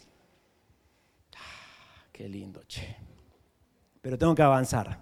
Qué lindo, che. Pero tengo que avanzar.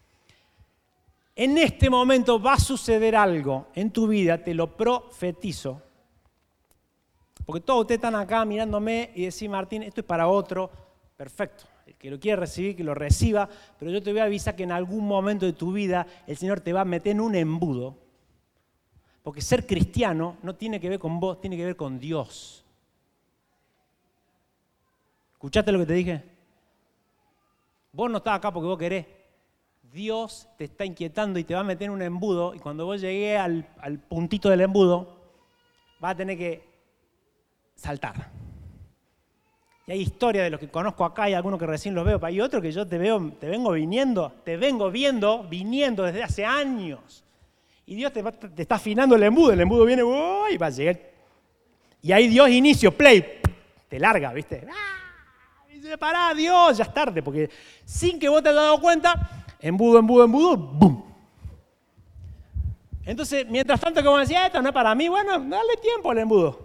En este momento va a suceder algo en tu vida, te lo profetizo. Porque todos ustedes están acá mirándome y decís, Martín, esto es para otro. Perfecto, el que lo quiere recibir, que lo reciba, pero yo te voy a avisar que en algún momento de tu vida el Señor te va a meter en un embudo, porque ser cristiano no tiene que ver con vos, tiene que ver con Dios. ¿Escuchaste lo que te dije? Vos no estás acá porque vos querés. Dios te está inquietando y te va a meter en un embudo, y cuando vos llegues al puntito del embudo, vas a tener que saltar. Y hay historias de los que conozco acá, hay algunos que recién los veo, pero hay otros que yo te vengo viendo viniendo desde hace años. Y Dios te está afinando el embudo viene y va a llegar. Y ahí Dios inicio, play, te larga, ¿viste? Y dice, pará, Dios, ya es tarde, porque sin que vos te hayas dado cuenta, embudo, ¡bum! Entonces, mientras tanto que vos decís, esto no es para mí, bueno, dale tiempo al embudo.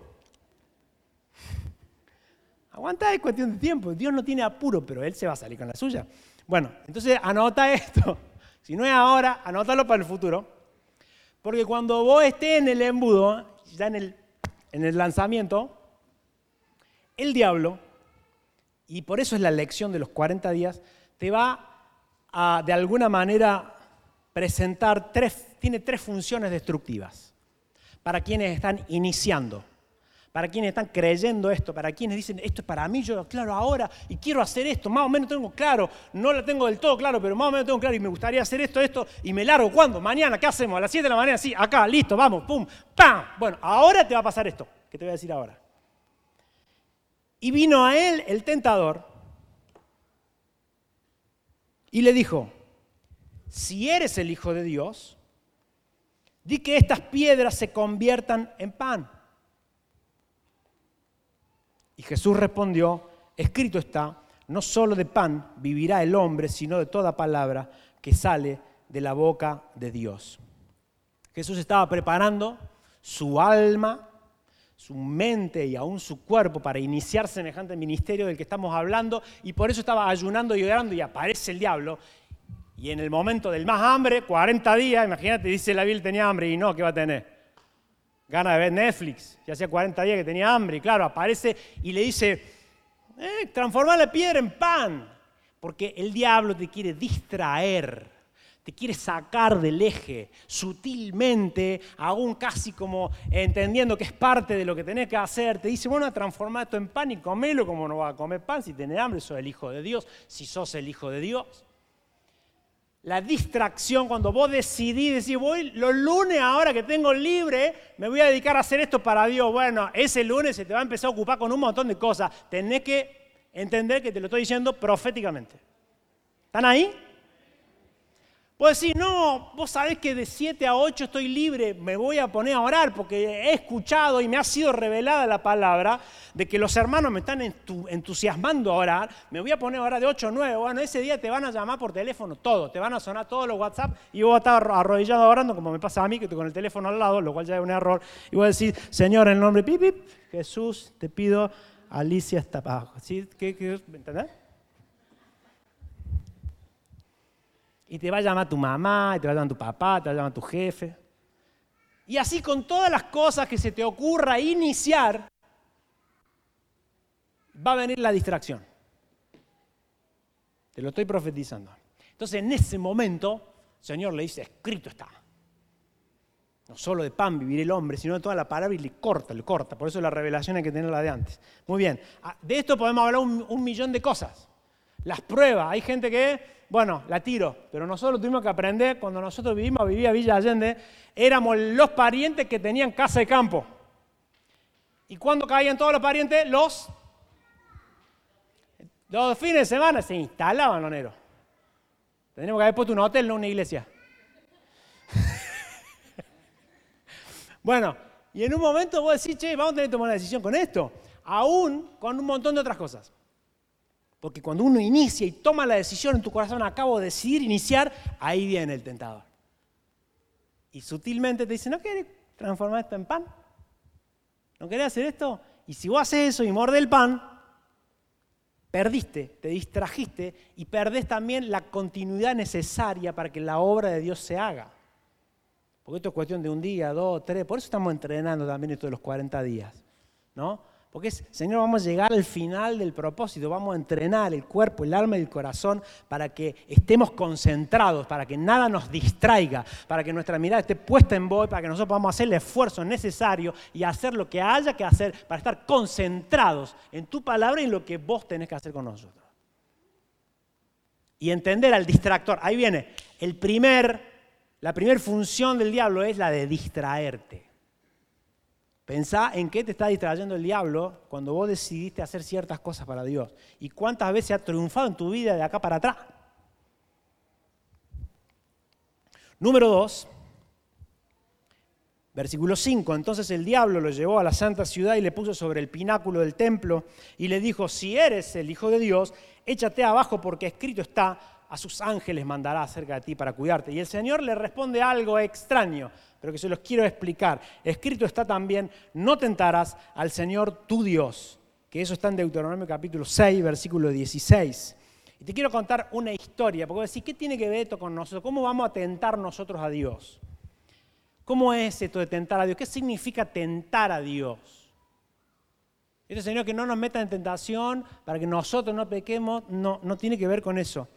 Aguanta, es cuestión de tiempo. Dios no tiene apuro, pero Él se va a salir con la suya. Bueno, entonces anota esto. Si no es ahora, anótalo para el futuro. Porque cuando vos estés en el embudo, ya en el lanzamiento, el diablo, y por eso es la lección de los 40 días, te va a, de alguna manera, presentar tiene tres funciones destructivas para quienes están iniciando. Para quienes están creyendo esto, para quienes dicen, esto es para mí, yo claro ahora, y quiero hacer esto, más o menos tengo claro, no lo tengo del todo claro, pero más o menos tengo claro, y me gustaría hacer esto, y me largo, ¿cuándo? Mañana, ¿qué hacemos? A las 7 de la mañana, sí, acá, listo, vamos, pum, ¡pam! Bueno, ahora te va a pasar esto, que te voy a decir ahora. Y vino a él el tentador, y le dijo, si eres el Hijo de Dios, di que estas piedras se conviertan en pan. Y Jesús respondió, escrito está, no solo de pan vivirá el hombre, sino de toda palabra que sale de la boca de Dios. Jesús estaba preparando su alma, su mente y aún su cuerpo para iniciar semejante ministerio del que estamos hablando, y por eso estaba ayunando y orando, y aparece el diablo. Y en el momento del más hambre, 40 días, imagínate, dice la Biblia, tenía hambre, y no, ¿qué va a tener? Gana de ver Netflix, ya hacía 40 días que tenía hambre, y claro, aparece y le dice, transforma la piedra en pan, porque el diablo te quiere distraer, te quiere sacar del eje, sutilmente, aún casi como entendiendo que es parte de lo que tenés que hacer, te dice, bueno, transforma esto en pan y comelo, como no vas a comer pan si tenés hambre, sos el Hijo de Dios, si sos el Hijo de Dios. La distracción, cuando vos decís, voy los lunes ahora que tengo libre, me voy a dedicar a hacer esto para Dios. Bueno, ese lunes se te va a empezar a ocupar con un montón de cosas. Tenés que entender que te lo estoy diciendo proféticamente. ¿Están ahí? Vos decís, no, vos sabés que de 7 a 8 estoy libre, me voy a poner a orar porque he escuchado y me ha sido revelada la palabra de que los hermanos me están entusiasmando a orar, me voy a poner a orar de 8 a 9, bueno, ese día te van a llamar por teléfono todo, te van a sonar todos los WhatsApp y vos vas a estar arrodillado orando como me pasa a mí, que estoy con el teléfono al lado, lo cual ya es un error, y voy a decir, Señor, en el nombre de Jesús, te pido, Alicia está abajo, ¿sí? ¿Me entendés? Y te va a llamar tu mamá, y te va a llamar tu papá, te va a llamar tu jefe. Y así con todas las cosas que se te ocurra iniciar, va a venir la distracción. Te lo estoy profetizando. Entonces en ese momento, el Señor le dice, escrito está. No solo de pan vivirá el hombre, sino de toda la palabra, y le corta. Por eso la revelación hay que tenerla de antes. Muy bien, de esto podemos hablar un millón de cosas. Las pruebas, hay gente que, bueno, la tiro, pero nosotros tuvimos que aprender, cuando nosotros vivía Villa Allende, éramos los parientes que tenían casa de campo. ¿Y cuando caían todos los parientes? Los fines de semana se instalaban los negros. Tenemos que haber puesto un hotel, no una iglesia. Bueno, y en un momento vos decís, che, vamos a tener que tomar una decisión con esto, aún con un montón de otras cosas. Porque cuando uno inicia y toma la decisión en tu corazón, acabo de decidir iniciar, ahí viene el tentador. Y sutilmente te dice, ¿no querés transformar esto en pan? ¿No querés hacer esto? Y si vos haces eso y mordés el pan, perdiste, te distrajiste y perdés también la continuidad necesaria para que la obra de Dios se haga. Porque esto es cuestión de un día, 2, 3, por eso estamos entrenando también esto de los 40 días, ¿no? Porque Señor, vamos a llegar al final del propósito, vamos a entrenar el cuerpo, el alma y el corazón para que estemos concentrados, para que nada nos distraiga, para que nuestra mirada esté puesta en vos, para que nosotros podamos hacer el esfuerzo necesario y hacer lo que haya que hacer para estar concentrados en tu palabra y en lo que vos tenés que hacer con nosotros. Y entender al distractor. Ahí viene, la primera función del diablo es la de distraerte. Pensá en qué te está distrayendo el diablo cuando vos decidiste hacer ciertas cosas para Dios. Y cuántas veces ha triunfado en tu vida de acá para atrás. Número 2, versículo 5. Entonces el diablo lo llevó a la santa ciudad y le puso sobre el pináculo del templo y le dijo, si eres el Hijo de Dios, échate abajo porque escrito está, a sus ángeles mandará acerca de ti para cuidarte. Y el Señor le responde algo extraño, pero que se los quiero explicar. Escrito está también, no tentarás al Señor tu Dios, que eso está en Deuteronomio capítulo 6, versículo 16. Y te quiero contar una historia, porque decir, ¿qué tiene que ver esto con nosotros? ¿Cómo vamos a tentar nosotros a Dios? ¿Cómo es esto de tentar a Dios? ¿Qué significa tentar a Dios? Este Señor que no nos meta en tentación para que nosotros no pequemos, no tiene que ver con eso.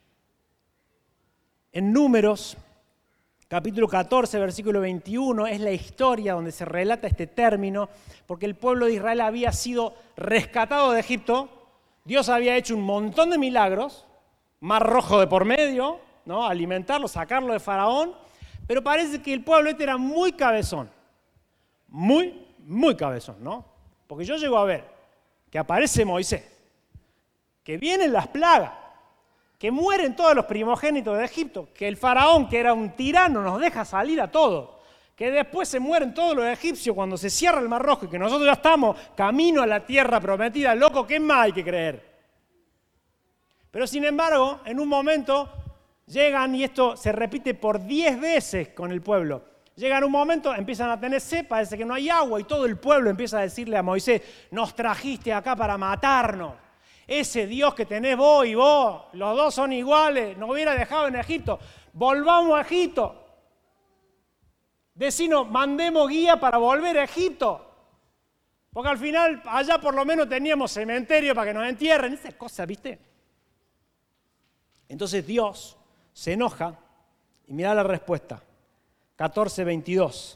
En Números, capítulo 14, versículo 21, es la historia donde se relata este término, porque el pueblo de Israel había sido rescatado de Egipto, Dios había hecho un montón de milagros, Mar Rojo de por medio, ¿no? Alimentarlo, sacarlo de Faraón, pero parece que el pueblo este era muy cabezón, muy cabezón, ¿no? Porque yo llego a ver que aparece Moisés, que vienen las plagas, que mueren todos los primogénitos de Egipto, que el faraón, que era un tirano, nos deja salir a todos, que después se mueren todos los egipcios cuando se cierra el Mar Rojo y que nosotros ya estamos camino a la tierra prometida. Loco, ¿qué más hay que creer? Pero sin embargo, en un momento llegan, y esto se repite por 10 veces con el pueblo, llegan un momento, empiezan a tener sed, parece que no hay agua y todo el pueblo empieza a decirle a Moisés, nos trajiste acá para matarnos. Ese Dios que tenés vos y vos, los dos son iguales, nos hubiera dejado en Egipto. Volvamos a Egipto. Decinos, mandemos guía para volver a Egipto. Porque al final, allá por lo menos teníamos cementerio para que nos entierren. Esas cosas, ¿viste? Entonces Dios se enoja y mirá la respuesta. 14:22.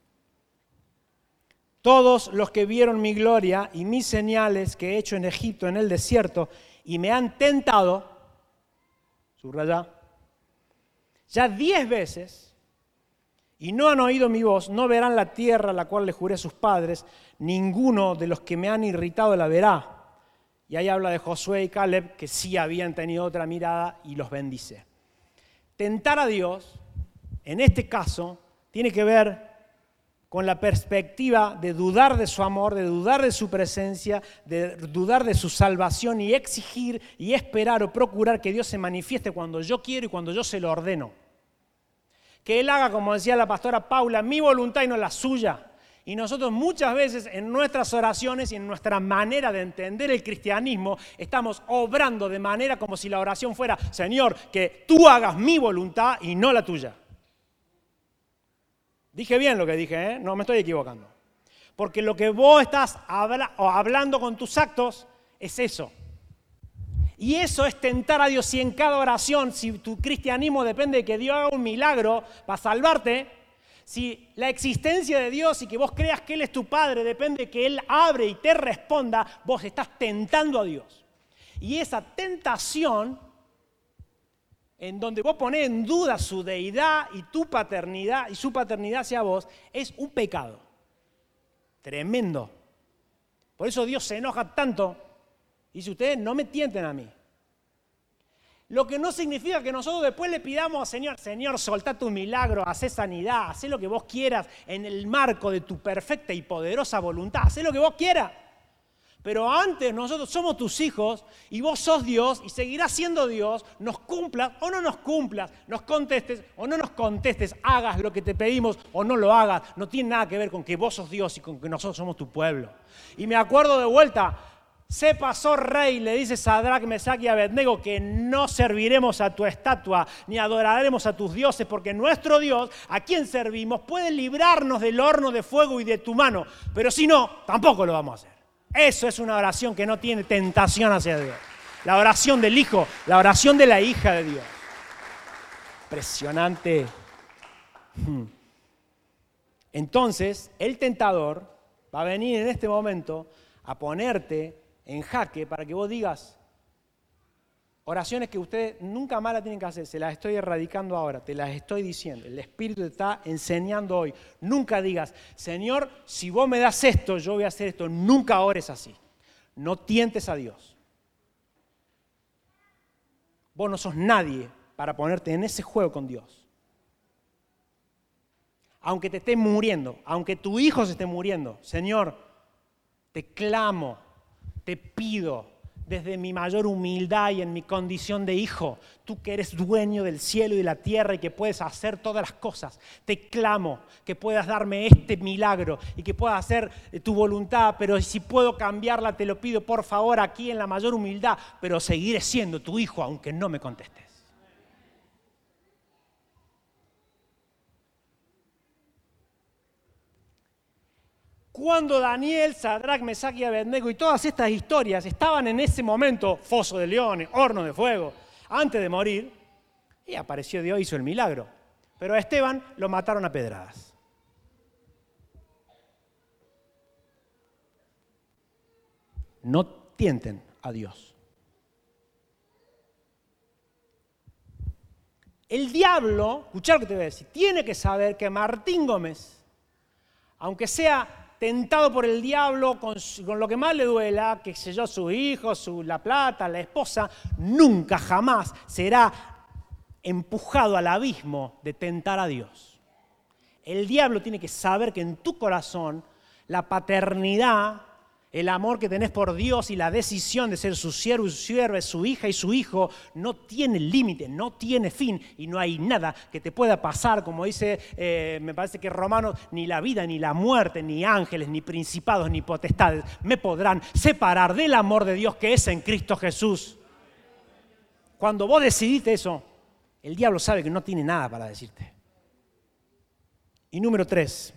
Todos los que vieron mi gloria y mis señales que he hecho en Egipto, en el desierto, y me han tentado, subraya, ya 10 veces, y no han oído mi voz, no verán la tierra a la cual les juré a sus padres, ninguno de los que me han irritado la verá. Y ahí habla de Josué y Caleb, que sí habían tenido otra mirada y los bendice. Tentar a Dios, en este caso, tiene que ver con la perspectiva de dudar de su amor, de dudar de su presencia, de dudar de su salvación y exigir y esperar o procurar que Dios se manifieste cuando yo quiero y cuando yo se lo ordeno. Que Él haga, como decía la pastora Paula, mi voluntad y no la suya. Y nosotros muchas veces en nuestras oraciones y en nuestra manera de entender el cristianismo estamos obrando de manera como si la oración fuera, Señor, que tú hagas mi voluntad y no la tuya. Dije bien lo que dije, ¿eh? No me estoy equivocando. Porque lo que vos estás hablando con tus actos es eso. Y eso es tentar a Dios. Si en cada oración, si tu cristianismo depende de que Dios haga un milagro para salvarte, si la existencia de Dios y que vos creas que Él es tu Padre depende de que Él abre y te responda, vos estás tentando a Dios. Y esa tentación, en donde vos ponés en duda su deidad y tu paternidad y su paternidad hacia vos, es un pecado tremendo. Por eso Dios se enoja tanto y dice, ustedes no me tienten a mí. Lo que no significa que nosotros después le pidamos, Señor, soltá tu milagro, hacé sanidad, hacé lo que vos quieras en el marco de tu perfecta y poderosa voluntad, hacé lo que vos quieras. Pero antes nosotros somos tus hijos y vos sos Dios y seguirás siendo Dios, nos cumplas o no nos cumplas, nos contestes o no nos contestes, hagas lo que te pedimos o no lo hagas. No tiene nada que ver con que vos sos Dios y con que nosotros somos tu pueblo. Y me acuerdo de vuelta, se pasó rey, le dice Sadrach, Mesach y Abednego, que no serviremos a tu estatua ni adoraremos a tus dioses, porque nuestro Dios, a quien servimos, puede librarnos del horno de fuego y de tu mano. Pero si no, tampoco lo vamos a hacer. Eso es una oración que no tiene tentación hacia Dios. La oración del hijo, la oración de la hija de Dios. Impresionante. Entonces, el tentador va a venir en este momento a ponerte en jaque para que vos digas oraciones que ustedes nunca más las tienen que hacer. Se las estoy erradicando ahora, te las estoy diciendo. El Espíritu te está enseñando hoy. Nunca digas, Señor, si vos me das esto, yo voy a hacer esto. Nunca ores así. No tientes a Dios. Vos no sos nadie para ponerte en ese juego con Dios. Aunque te estés muriendo, aunque tu hijo se esté muriendo, Señor, te clamo, te pido, desde mi mayor humildad y en mi condición de hijo, tú que eres dueño del cielo y de la tierra y que puedes hacer todas las cosas, te clamo que puedas darme este milagro y que puedas hacer tu voluntad, pero si puedo cambiarla te lo pido por favor aquí en la mayor humildad, pero seguiré siendo tu hijo aunque no me contestes. Cuando Daniel, Sadrac, Mesach y Abednego y todas estas historias estaban en ese momento, foso de leones, horno de fuego, antes de morir, y apareció Dios y hizo el milagro. Pero a Esteban lo mataron a pedradas. No tienten a Dios. El diablo, escuchá lo que te voy a decir, tiene que saber que Martín Gómez, aunque sea tentado por el diablo con lo que más le duela, que sé yo, su hijo, la plata, la esposa, nunca jamás será empujado al abismo de tentar a Dios. El diablo tiene que saber que en tu corazón la paternidad, el amor que tenés por Dios y la decisión de ser su siervo y su sierva, su hija y su hijo, no tiene límite, no tiene fin y no hay nada que te pueda pasar, como dice, me parece que Romanos, ni la vida, ni la muerte, ni ángeles, ni principados, ni potestades me podrán separar del amor de Dios que es en Cristo Jesús. Cuando vos decidiste eso, el diablo sabe que no tiene nada para decirte. Y número 3,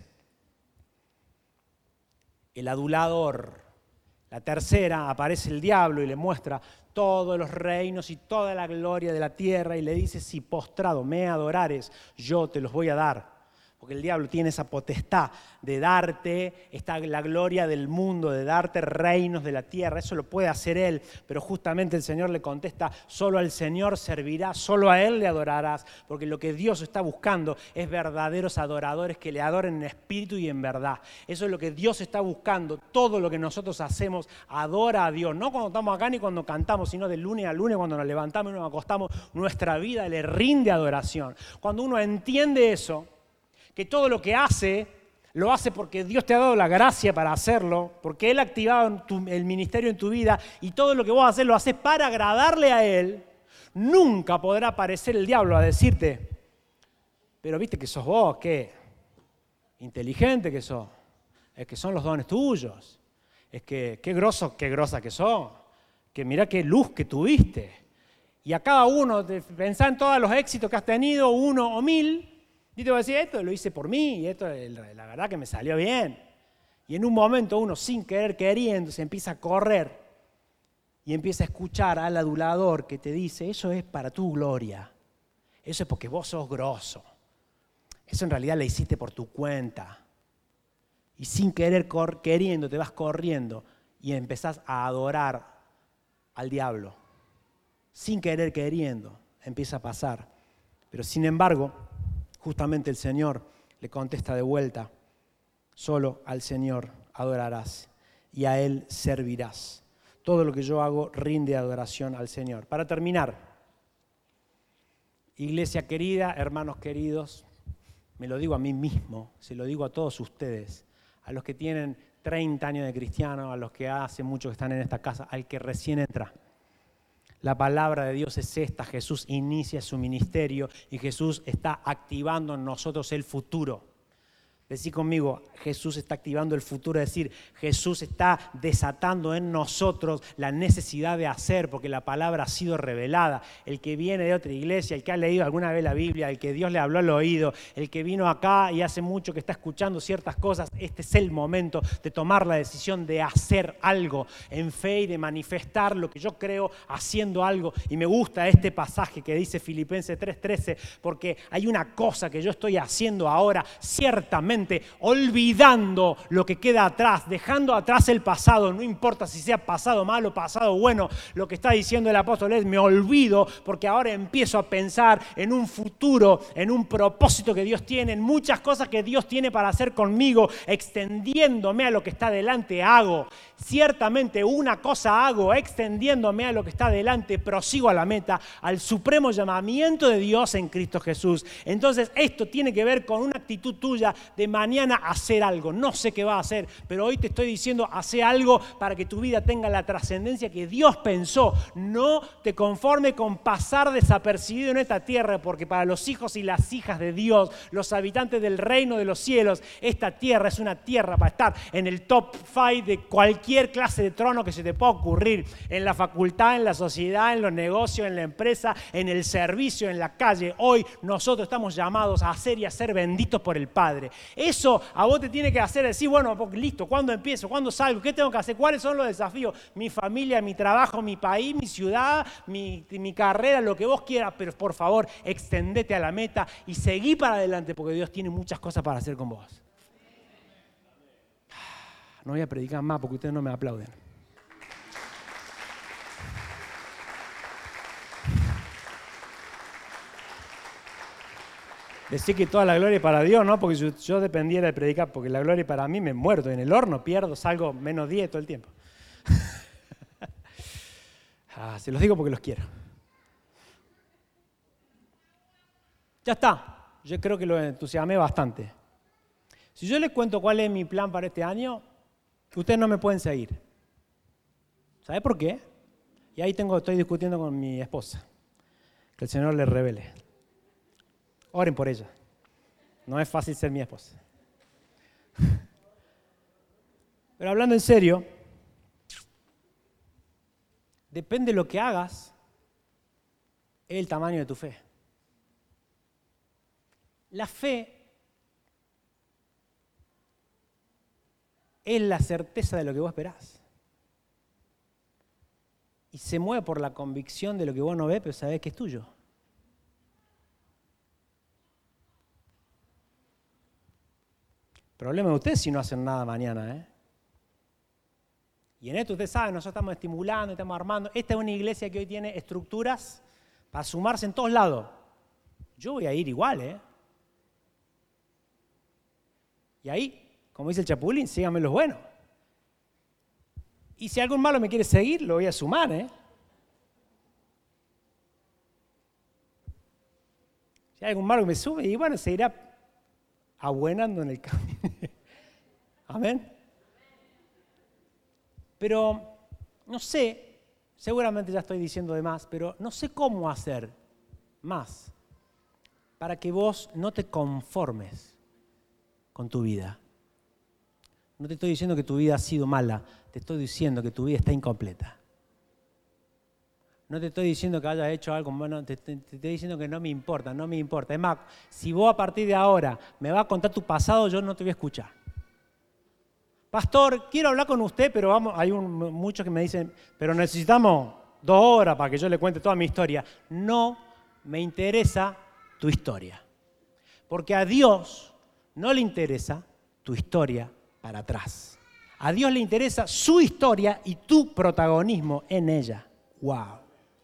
el adulador. La tercera, aparece el diablo y le muestra todos los reinos y toda la gloria de la tierra y le dice, si postrado me adorares, yo te los voy a dar. Porque el diablo tiene esa potestad de darte la gloria del mundo, de darte reinos de la tierra. Eso lo puede hacer él, pero justamente el Señor le contesta, solo al Señor servirás, solo a Él le adorarás. Porque lo que Dios está buscando es verdaderos adoradores que le adoren en espíritu y en verdad. Eso es lo que Dios está buscando. Todo lo que nosotros hacemos adora a Dios. No cuando estamos acá ni cuando cantamos, sino de lunes a lunes cuando nos levantamos y nos acostamos. Nuestra vida le rinde adoración. Cuando uno entiende eso, que todo lo que hace, lo hace porque Dios te ha dado la gracia para hacerlo, porque Él ha activado el ministerio en tu vida y todo lo que vos haces lo haces para agradarle a Él, nunca podrá aparecer el diablo a decirte, pero viste que sos vos, qué inteligente que sos, es que son los dones tuyos, es que qué grosa que sos, que mirá qué luz que tuviste. Y a cada uno, pensá en todos los éxitos que has tenido, 1 o 1000, y te voy a decir, esto lo hice por mí, y esto la verdad que me salió bien. Y en un momento uno sin querer queriendo se empieza a correr y empieza a escuchar al adulador que te dice, eso es para tu gloria, eso es porque vos sos grosso, eso en realidad lo hiciste por tu cuenta. Y sin querer queriendo te vas corriendo y empezás a adorar al diablo. Sin querer queriendo empieza a pasar. Pero sin embargo, justamente el Señor le contesta de vuelta, solo al Señor adorarás y a Él servirás. Todo lo que yo hago rinde adoración al Señor. Para terminar, iglesia querida, hermanos queridos, me lo digo a mí mismo, se lo digo a todos ustedes, a los que tienen 30 años de cristiano, a los que hace mucho que están en esta casa, al que recién entra. La palabra de Dios es esta, Jesús inicia su ministerio y Jesús está activando en nosotros el futuro. Decí conmigo, Jesús está activando el futuro, es decir, Jesús está desatando en nosotros la necesidad de hacer, porque la palabra ha sido revelada. El que viene de otra iglesia, el que ha leído alguna vez la Biblia, el que Dios le habló al oído, el que vino acá y hace mucho que está escuchando ciertas cosas, este es el momento de tomar la decisión de hacer algo en fe y de manifestar lo que yo creo haciendo algo. Y me gusta este pasaje que dice Filipenses 3:13, porque hay una cosa que yo estoy haciendo ahora, ciertamente, olvidando lo que queda atrás, dejando atrás el pasado, no importa si sea pasado malo, pasado bueno, lo que está diciendo el apóstol es, me olvido porque ahora empiezo a pensar en un futuro, en un propósito que Dios tiene, en muchas cosas que Dios tiene para hacer conmigo, extendiéndome a lo que está delante, hago. Ciertamente una cosa hago, extendiéndome a lo que está delante, prosigo a la meta, al supremo llamamiento de Dios en Cristo Jesús. Entonces esto tiene que ver con una actitud tuya de mañana hacer algo. No sé qué va a hacer, pero hoy te estoy diciendo, hace algo para que tu vida tenga la trascendencia que Dios pensó. No te conformes con pasar desapercibido en esta tierra, porque para los hijos y las hijas de Dios, los habitantes del reino de los cielos, esta tierra es una tierra para estar en el top 5 de cualquier clase de trono que se te pueda ocurrir, en la facultad, en la sociedad, en los negocios, en la empresa, en el servicio, en la calle. Hoy nosotros estamos llamados a hacer y a ser benditos por el Padre. Eso a vos te tiene que hacer decir, bueno, listo, ¿cuándo empiezo? ¿Cuándo salgo? ¿Qué tengo que hacer? ¿Cuáles son los desafíos? Mi familia, mi trabajo, mi país, mi ciudad, mi carrera, lo que vos quieras, pero por favor, extendete a la meta y seguí para adelante, porque Dios tiene muchas cosas para hacer con vos. No voy a predicar más porque ustedes no me aplauden. Decir que toda la gloria es para Dios, ¿no? Porque yo dependiera de predicar, porque la gloria para mí me muerto. En el horno pierdo, salgo menos 10 todo el tiempo. Se los digo porque los quiero. Ya está. Yo creo que lo entusiasmé bastante. Si yo les cuento cuál es mi plan para este año, ustedes no me pueden seguir. ¿Sabe por qué? Y ahí estoy discutiendo con mi esposa. Que el Señor les revele. Oren por ella. No es fácil ser mi esposa. Pero hablando en serio, depende de lo que hagas, es el tamaño de tu fe. La fe es la certeza de lo que vos esperás. Y se mueve por la convicción de lo que vos no ves, pero sabés que es tuyo. Problema de ustedes si no hacen nada mañana, ¿eh? Y en esto ustedes saben, nosotros estamos estimulando, estamos armando. Esta es una iglesia que hoy tiene estructuras para sumarse en todos lados. Yo voy a ir igual, ¿eh? Y ahí, como dice el Chapulín, síganme los buenos. Y si algún malo me quiere seguir, lo voy a sumar, ¿eh? Si hay algún malo que me sube, y bueno, se irá abuenando en el camino. Amén. Pero no sé, seguramente ya estoy diciendo de más, pero no sé cómo hacer más para que vos no te conformes con tu vida. No te estoy diciendo que tu vida ha sido mala, te estoy diciendo que tu vida está incompleta. No te estoy diciendo que hayas hecho algo bueno, te estoy diciendo que no me importa. Es más, si vos a partir de ahora me vas a contar tu pasado, yo no te voy a escuchar. Pastor, quiero hablar con usted, pero hay muchos que me dicen, pero necesitamos 2 horas para que yo le cuente toda mi historia. No me interesa tu historia, porque a Dios no le interesa tu historia para atrás. A Dios le interesa su historia y tu protagonismo en ella. ¡Wow!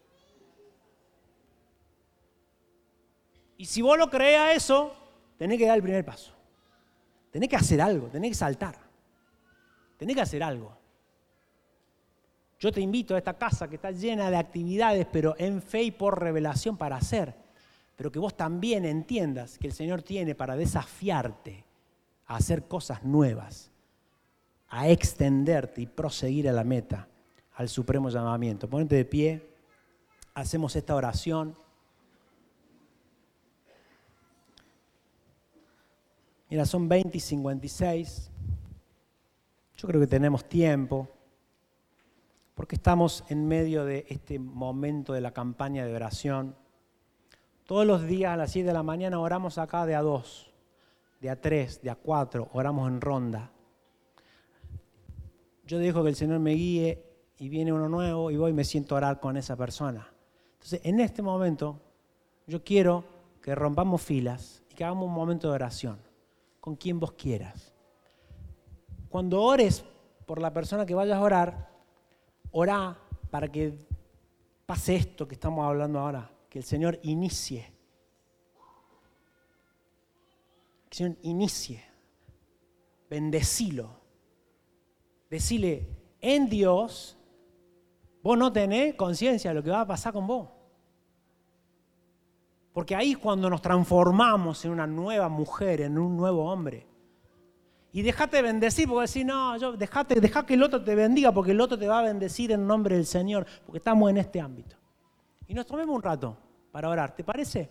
Y si vos lo creés a eso, tenés que dar el primer paso. Tenés que hacer algo, tenés que saltar. Tenés que hacer algo. Yo te invito a esta casa que está llena de actividades, pero en fe y por revelación para hacer. Pero que vos también entiendas que el Señor tiene para desafiarte a hacer cosas nuevas, a extenderte y proseguir a la meta, al supremo llamamiento. Ponete de pie, hacemos esta oración. Mira, son 20:56. Yo creo que tenemos tiempo, porque estamos en medio de este momento de la campaña de oración. Todos los días a las 7 de la mañana oramos acá de a 2, de a 3, de a 4, oramos en ronda. Yo dejo que el Señor me guíe y viene uno nuevo y voy y me siento a orar con esa persona. Entonces, en este momento, yo quiero que rompamos filas y que hagamos un momento de oración con quien vos quieras. Cuando ores por la persona que vayas a orar, orá para que pase esto que estamos hablando ahora, que el Señor inicie. Que el Señor inicie. Bendecilo. Decile, en Dios, vos no tenés conciencia de lo que va a pasar con vos. Porque ahí es cuando nos transformamos en una nueva mujer, en un nuevo hombre. Y dejate bendecir, porque decís, no, dejá que el otro te bendiga, porque el otro te va a bendecir en nombre del Señor, porque estamos en este ámbito. Y nos tomemos un rato para orar, ¿te parece?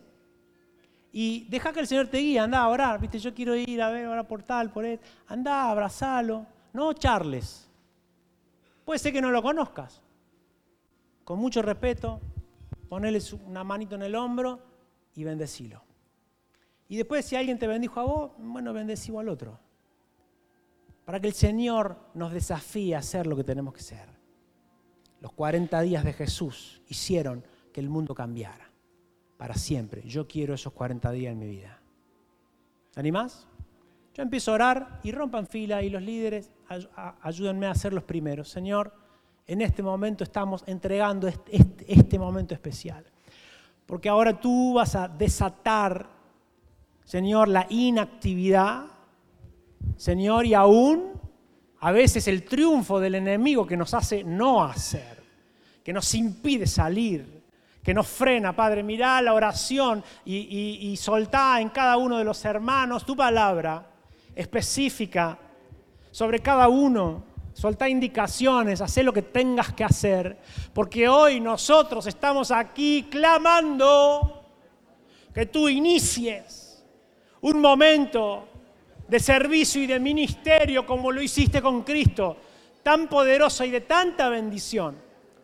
Y deja que el Señor te guíe, andá a orar, ¿viste? Yo quiero ir a ver, orar por tal, por él. Andá, abrazalo, no charles. Puede ser que no lo conozcas. Con mucho respeto, ponele una manito en el hombro y bendecilo. Y después, si alguien te bendijo a vos, bueno, bendecivo al otro. Para que el Señor nos desafíe a hacer lo que tenemos que hacer. Los 40 días de Jesús hicieron que el mundo cambiara para siempre. Yo quiero esos 40 días en mi vida. ¿Te animás? Yo empiezo a orar y rompan fila y los líderes ayúdenme a ser los primeros. Señor, en este momento estamos entregando este momento especial. Porque ahora tú vas a desatar, Señor, la inactividad, Señor, y aún a veces el triunfo del enemigo que nos hace no hacer, que nos impide salir, que nos frena. Padre, mirá la oración y soltá en cada uno de los hermanos tu palabra específica sobre cada uno. Soltá indicaciones, hacé lo que tengas que hacer, porque hoy nosotros estamos aquí clamando que tú inicies un momento de servicio y de ministerio como lo hiciste con Cristo, tan poderoso y de tanta bendición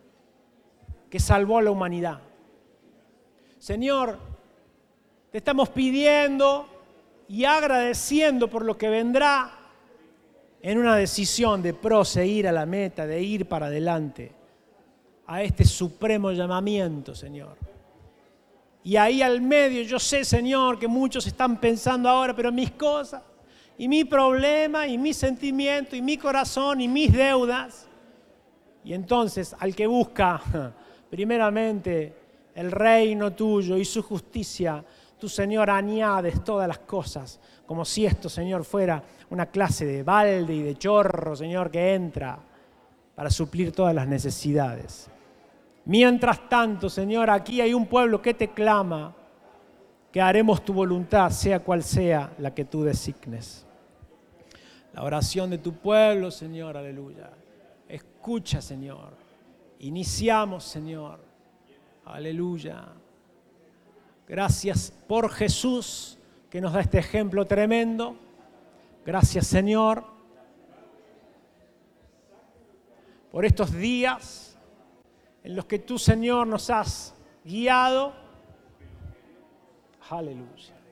que salvó a la humanidad. Señor, te estamos pidiendo y agradeciendo por lo que vendrá en una decisión de proseguir a la meta, de ir para adelante a este supremo llamamiento, Señor. Y ahí al medio yo sé, Señor, que muchos están pensando ahora, pero mis cosas, y mi problema, y mi sentimiento, y mi corazón, y mis deudas. Y entonces al que busca primeramente el reino tuyo y su justicia, tú, Señor, añades todas las cosas, como si esto, Señor, fuera una clase de balde y de chorro, Señor, que entra para suplir todas las necesidades. Mientras tanto, Señor, aquí hay un pueblo que te clama, que haremos tu voluntad, sea cual sea la que tú designes. La oración de tu pueblo, Señor, aleluya. Escucha, Señor. Iniciamos, Señor. Aleluya. Gracias por Jesús, que nos da este ejemplo tremendo. Gracias, Señor, por estos días en los que tú, Señor, nos has guiado. Aleluya.